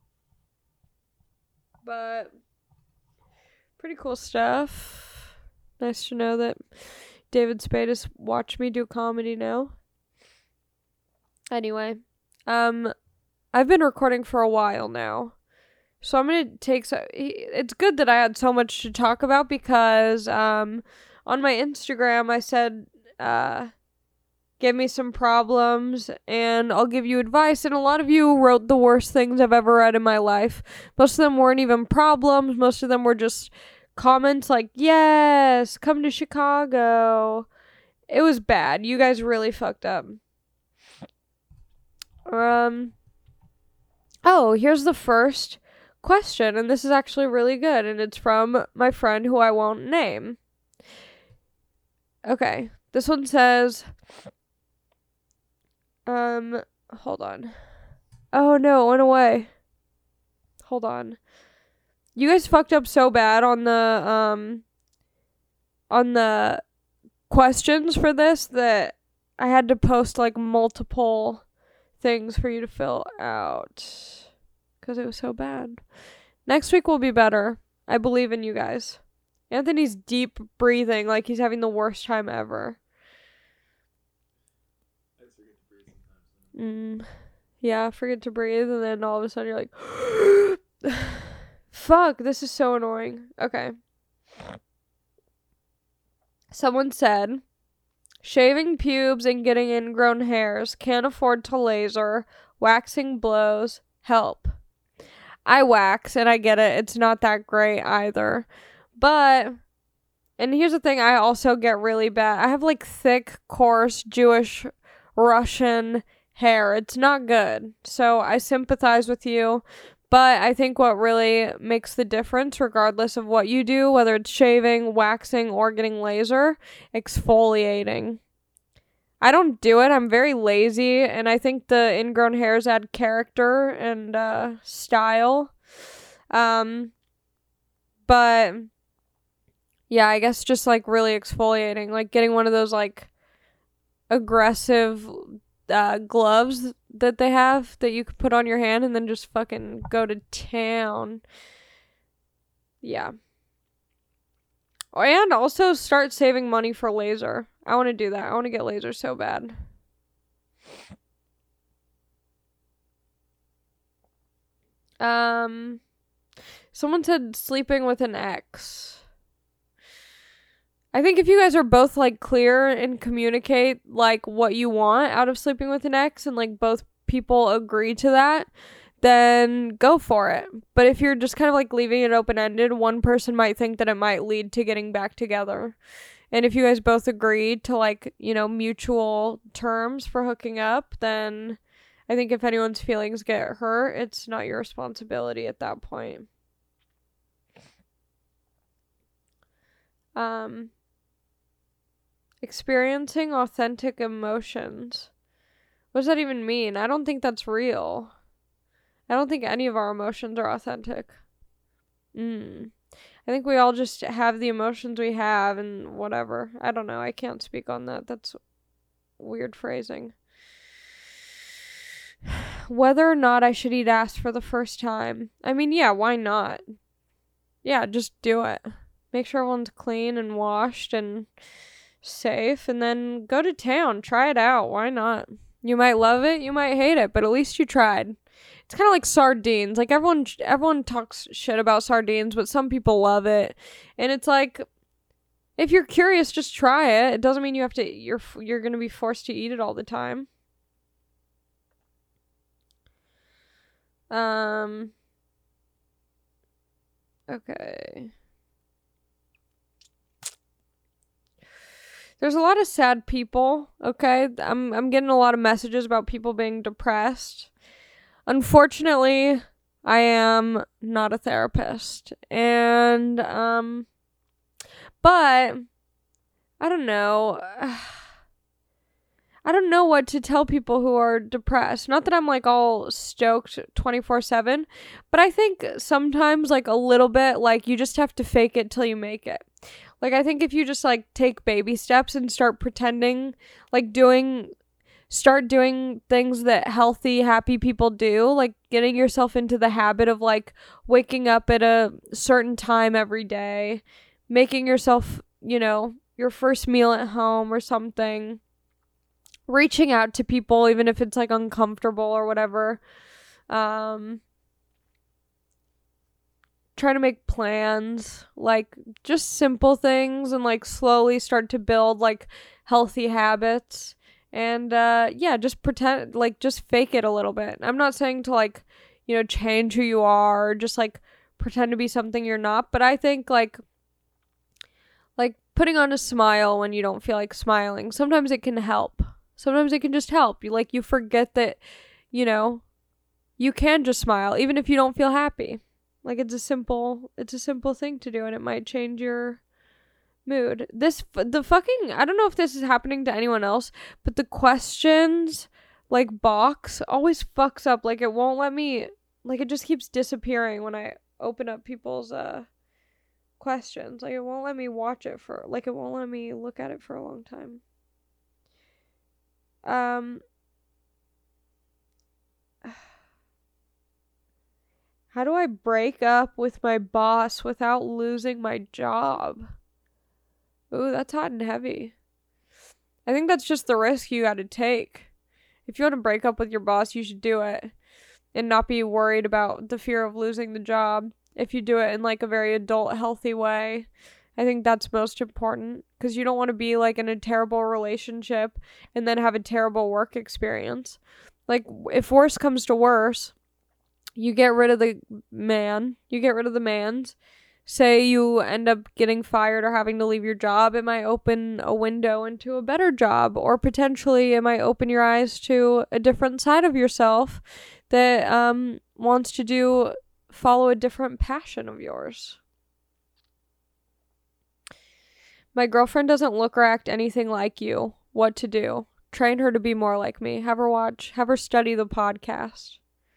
But pretty cool stuff. Nice to know that David Spade has watched me do comedy now. Anyway, I've been recording for a while now. So I'm going to take it's good that I had so much to talk about because on my Instagram I said give me some problems and I'll give you advice, and a lot of you wrote the worst things I've ever read in my life. Most of them weren't even problems. Most of them were just comments like, yes, come to Chicago. It was bad. You guys really fucked up. Oh, here's the first question, and this is actually really good, and it's from my friend who I won't name. Okay, this one says, hold on. Oh no, it went away. Hold on. You guys fucked up so bad on the questions for this that I had to post like multiple things for you to fill out because it was so bad. Next week will be better. I believe in you guys. Anthony's deep breathing like he's having the worst time ever. I just forget to breathe sometimes. Yeah, forget to breathe, and then all of a sudden you're like, fuck, this is so annoying. Okay. Someone said, shaving pubes and getting ingrown hairs, can't afford to laser, waxing blows, help. I wax, and I get it, it's not that great either. But, and here's the thing, I also get really bad. I have like thick, coarse, Jewish, Russian hair. It's not good. So I sympathize with you. But I think what really makes the difference, regardless of what you do, whether it's shaving, waxing, or getting laser, exfoliating. I don't do it. I'm very lazy, and I think the ingrown hairs add character and style. But yeah, I guess just like really exfoliating, like getting one of those like aggressive gloves that they have that you could put on your hand and then just fucking go to town. Yeah. And also start saving money for laser. I want to do that. I want to get laser so bad. Someone said sleeping with an ex. I think if you guys are both like clear and communicate like what you want out of sleeping with an ex and like both people agree to that, then go for it. But if you're just kind of like leaving it open-ended, one person might think that it might lead to getting back together. And if you guys both agree to like, you know, mutual terms for hooking up, then I think if anyone's feelings get hurt, it's not your responsibility at that point. Experiencing authentic emotions. What does that even mean? I don't think that's real. I don't think any of our emotions are authentic. I think we all just have the emotions we have and whatever. I don't know. I can't speak on that. That's weird phrasing. Whether or not I should eat ass for the first time. I mean, yeah, why not? Yeah, just do it. Make sure everyone's clean and washed and safe, and then go to town. Try it out. Why not? You might love it, you might hate it, but at least you tried. It's kind of like sardines. Like everyone talks shit about sardines, but some people love it. And it's like, if you're curious, just try it. It doesn't mean you have to. You're gonna be forced to eat it all the time. Okay. There's a lot of sad people, okay? I'm getting a lot of messages about people being depressed. Unfortunately, I am not a therapist. And, but I don't know. I don't know what to tell people who are depressed. Not that I'm like all stoked 24/7, but I think sometimes like a little bit, like you just have to fake it till you make it. Like I think if you just like take baby steps and start pretending, like start doing things that healthy, happy people do, like getting yourself into the habit of like waking up at a certain time every day, making yourself, your first meal at home or something, reaching out to people even if it's like uncomfortable or whatever, trying to make plans, like just simple things, and like slowly start to build like healthy habits. And just pretend, like just fake it a little bit. I'm not saying to like change who you are or just like pretend to be something you're not, but I think like putting on a smile when you don't feel like smiling, sometimes it can help. Sometimes it can just help. You forget that, you can just smile even if you don't feel happy. Like it's a simple thing to do, and it might change your mood. I don't know if this is happening to anyone else, but the questions like box always fucks up. Like it won't let me, like it just keeps disappearing when I open up people's questions. Like it won't let me watch it it won't let me look at it for a long time. How do I break up with my boss without losing my job? Ooh, that's hot and heavy. I think that's just the risk you gotta take. If you want to break up with your boss, you should do it and not be worried about the fear of losing the job. If you do it in like a very adult, healthy way, I think that's most important, because you don't want to be like in a terrible relationship and then have a terrible work experience. Like if worse comes to worse, you get rid of the mans. Say you end up getting fired or having to leave your job, it might open a window into a better job, or potentially it might open your eyes to a different side of yourself that wants to follow a different passion of yours. My girlfriend doesn't look or act anything like you. What to do? Train her to be more like me. Have her study the podcast.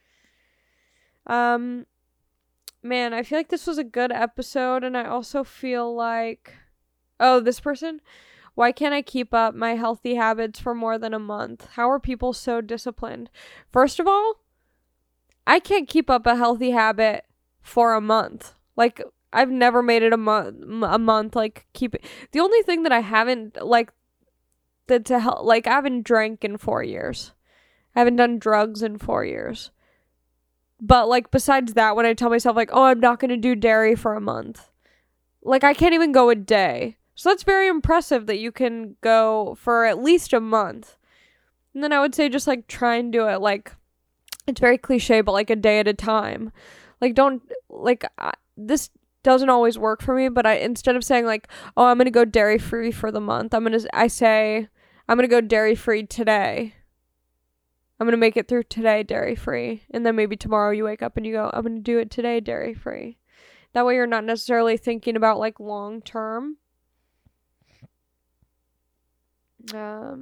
Man, I feel like this was a good episode, and I also feel like, this person, why can't I keep up my healthy habits for more than a month? How are people so disciplined? First of all, I can't keep up a healthy habit for a month. Like, I've never made it a month, like, keep it. The only thing that I haven't, I haven't drank in 4 years. I haven't done drugs in 4 years. But, like, besides that, when I tell myself, like, I'm not going to do dairy for a month, like, I can't even go a day. So that's very impressive that you can go for at least a month. And then I would say just, like, try and do it, like, it's very cliche, but, like, a day at a time. Like, this doesn't always work for me, but instead of saying, like, I'm going to go dairy-free for the month, I say, I'm going to go dairy-free today. I'm going to make it through today dairy-free. And then maybe tomorrow you wake up and you go, I'm going to do it today dairy-free. That way you're not necessarily thinking about, like, long-term. How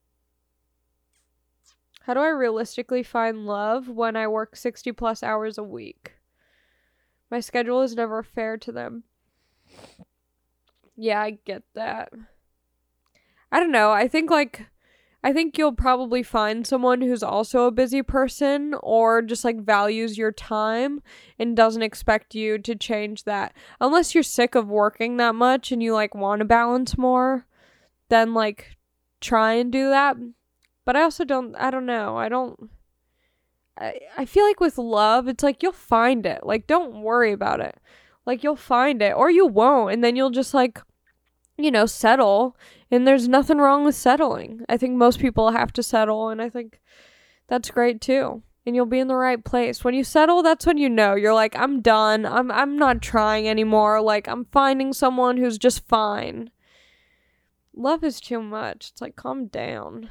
do I realistically find love when I work 60+ hours a week? My schedule is never fair to them. Yeah, I get that. I don't know. I think you'll probably find someone who's also a busy person, or just like values your time and doesn't expect you to change that. Unless you're sick of working that much and you like want to balance more, then like try and do that. But I don't know. I feel like with love, it's like you'll find it. Like, don't worry about it. Like, you'll find it, or you won't, and then you'll just like, settle. And there's nothing wrong with settling. I think most people have to settle, and I think that's great too. And you'll be in the right place. When you settle, that's when you're like, I'm done. I'm not trying anymore. Like, I'm finding someone who's just fine. Love is too much. It's like, calm down.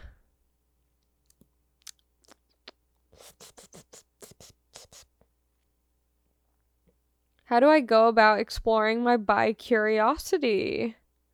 How do I go about exploring my bi-curiosity?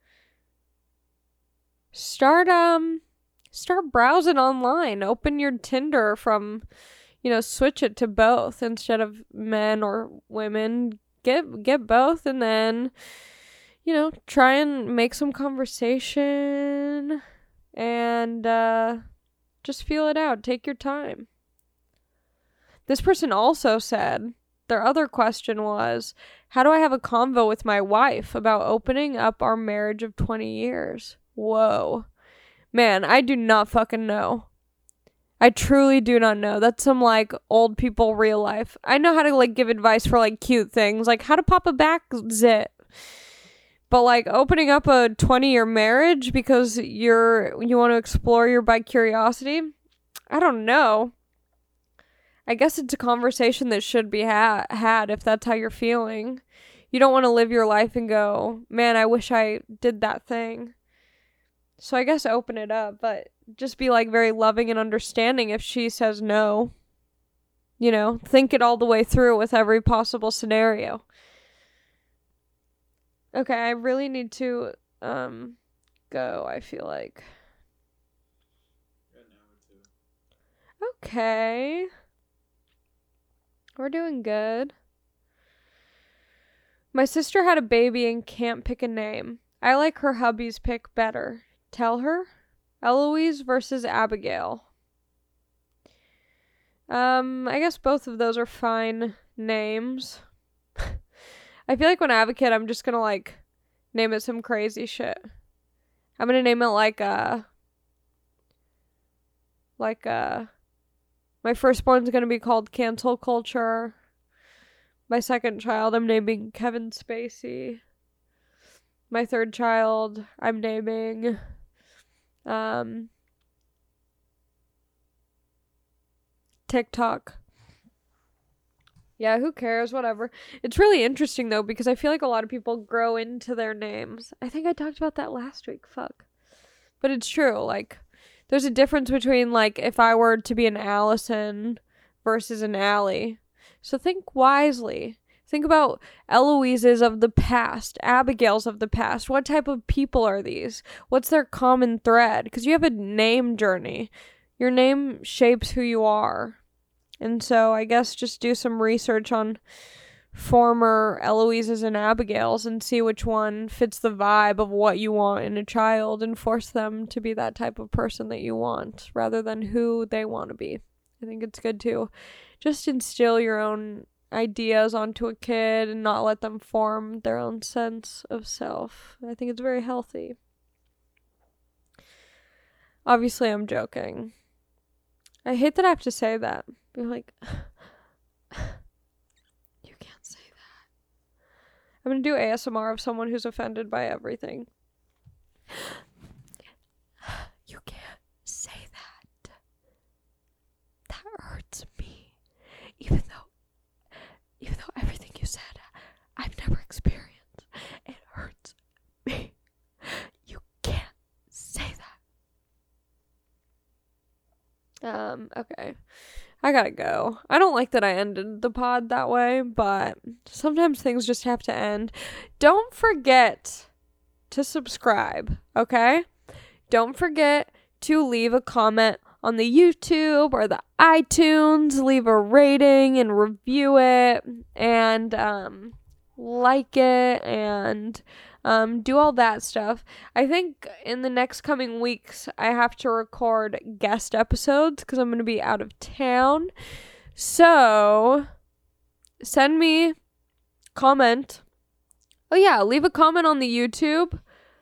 Start browsing online. Open your Tinder from, switch it to both instead of men or women. Get both, and then, try and make some conversation and just feel it out. Take your time. This person also said, their other question was, how do I have a convo with my wife about opening up our marriage of 20 years? Whoa. Man, I do not fucking know. I truly do not know. That's some, old people real life. I know how to, give advice for, cute things. Like, how to pop a back zit. But, opening up a 20-year marriage because you want to explore your bi-curiosity? I don't know. I guess it's a conversation that should be had if that's how you're feeling. You don't want to live your life and go, man, I wish I did that thing. So I guess open it up, but just be very loving and understanding if she says no. Think it all the way through with every possible scenario. Okay, I really need to go, I feel like. Got an hour or two. Okay. We're doing good. My sister had a baby and can't pick a name. I like her hubby's pick better. Tell her? Eloise versus Abigail. I guess both of those are fine names. I feel like when I have a kid, I'm just gonna name it some crazy shit. I'm gonna name it my firstborn's gonna be called Cancel Culture. My second child, I'm naming Kevin Spacey. My third child, I'm naming TikTok. Yeah, who cares? Whatever. It's really interesting though because I feel like a lot of people grow into their names. I think I talked about that last week. Fuck. But it's true. There's a difference between if I were to be an Allison versus an Allie. So think wisely. Think about Eloise's of the past, Abigail's of the past. What type of people are these? What's their common thread? Because you have a name journey. Your name shapes who you are. And so I guess just do some research on former Eloise's and Abigail's and see which one fits the vibe of what you want in a child and force them to be that type of person that you want rather than who they want to be. I think it's good to just instill your own ideas onto a kid and not let them form their own sense of self. I think it's very healthy. Obviously, I'm joking. I hate that I have to say that. Be like, you can't say that. I'm gonna do ASMR of someone who's offended by everything. You can't say that. That hurts me. Even though everything you said, I've never experienced. It hurts me. You can't say that. Okay. I gotta go. I don't like that I ended the pod that way, but sometimes things just have to end. Don't forget to subscribe, okay? Don't forget to leave a comment on the YouTube or the iTunes. Leave a rating and review it and like it and do all that stuff. I think in the next coming weeks I have to record guest episodes because I'm going to be out of town. So send me comment. Oh yeah, leave a comment on the YouTube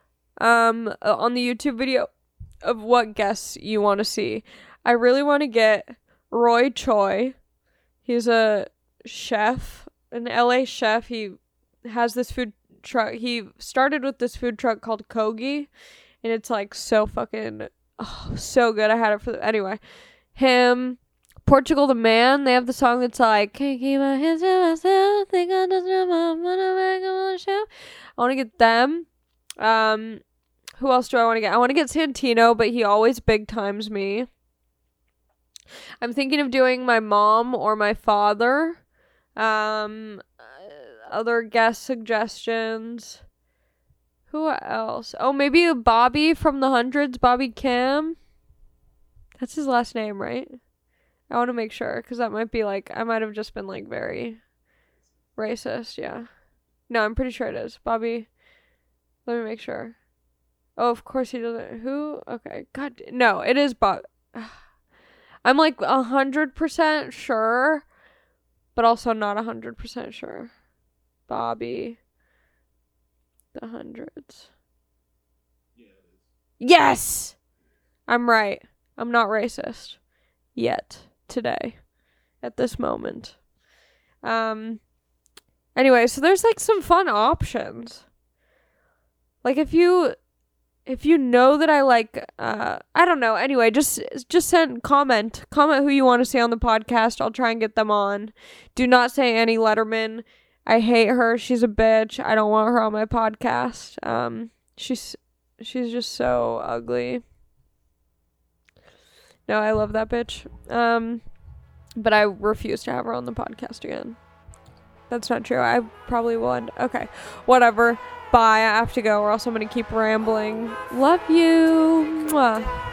video of what guests you want to see. I really want to get Roy Choi. He's a chef, an LA chef. He has this food truck. He started with this food truck called Kogi, and it's so fucking so good. I had it anyway. Him, Portugal the Man. They have the song that's can't keep my hands to myself. Think I just want to show. I want to get them. Who else do I want to get? I want to get Santino, but he always big times me. I'm thinking of doing my mom or my father. other guest suggestions. Who else? Oh, maybe Bobby from the Hundreds, Bobby Kim. That's his last name, right? I want to make sure, because that might be like, I might have just been like very racist, yeah. No, I'm pretty sure it is. Bobby, let me make sure. Oh, of course he doesn't. Who? Okay, God, no, it is Bob. I'm like 100% sure, but also not 100% sure. Bobby, the Hundreds. Yeah, it is. Yes! I'm right. I'm not racist. Yet. Today. At this moment. Anyway, so there's like some fun options. Like if you know that I like I don't know. Anyway, just comment who you want to see on the podcast. I'll try and get them on. Do not say Annie Letterman. I hate her. She's a bitch. I don't want her on my podcast. She's just so ugly. No, I love that bitch. But I refuse to have her on the podcast again. That's not true. I probably will end. Okay. Whatever. Bye. I have to go or else I'm going to keep rambling. Love you. Mwah.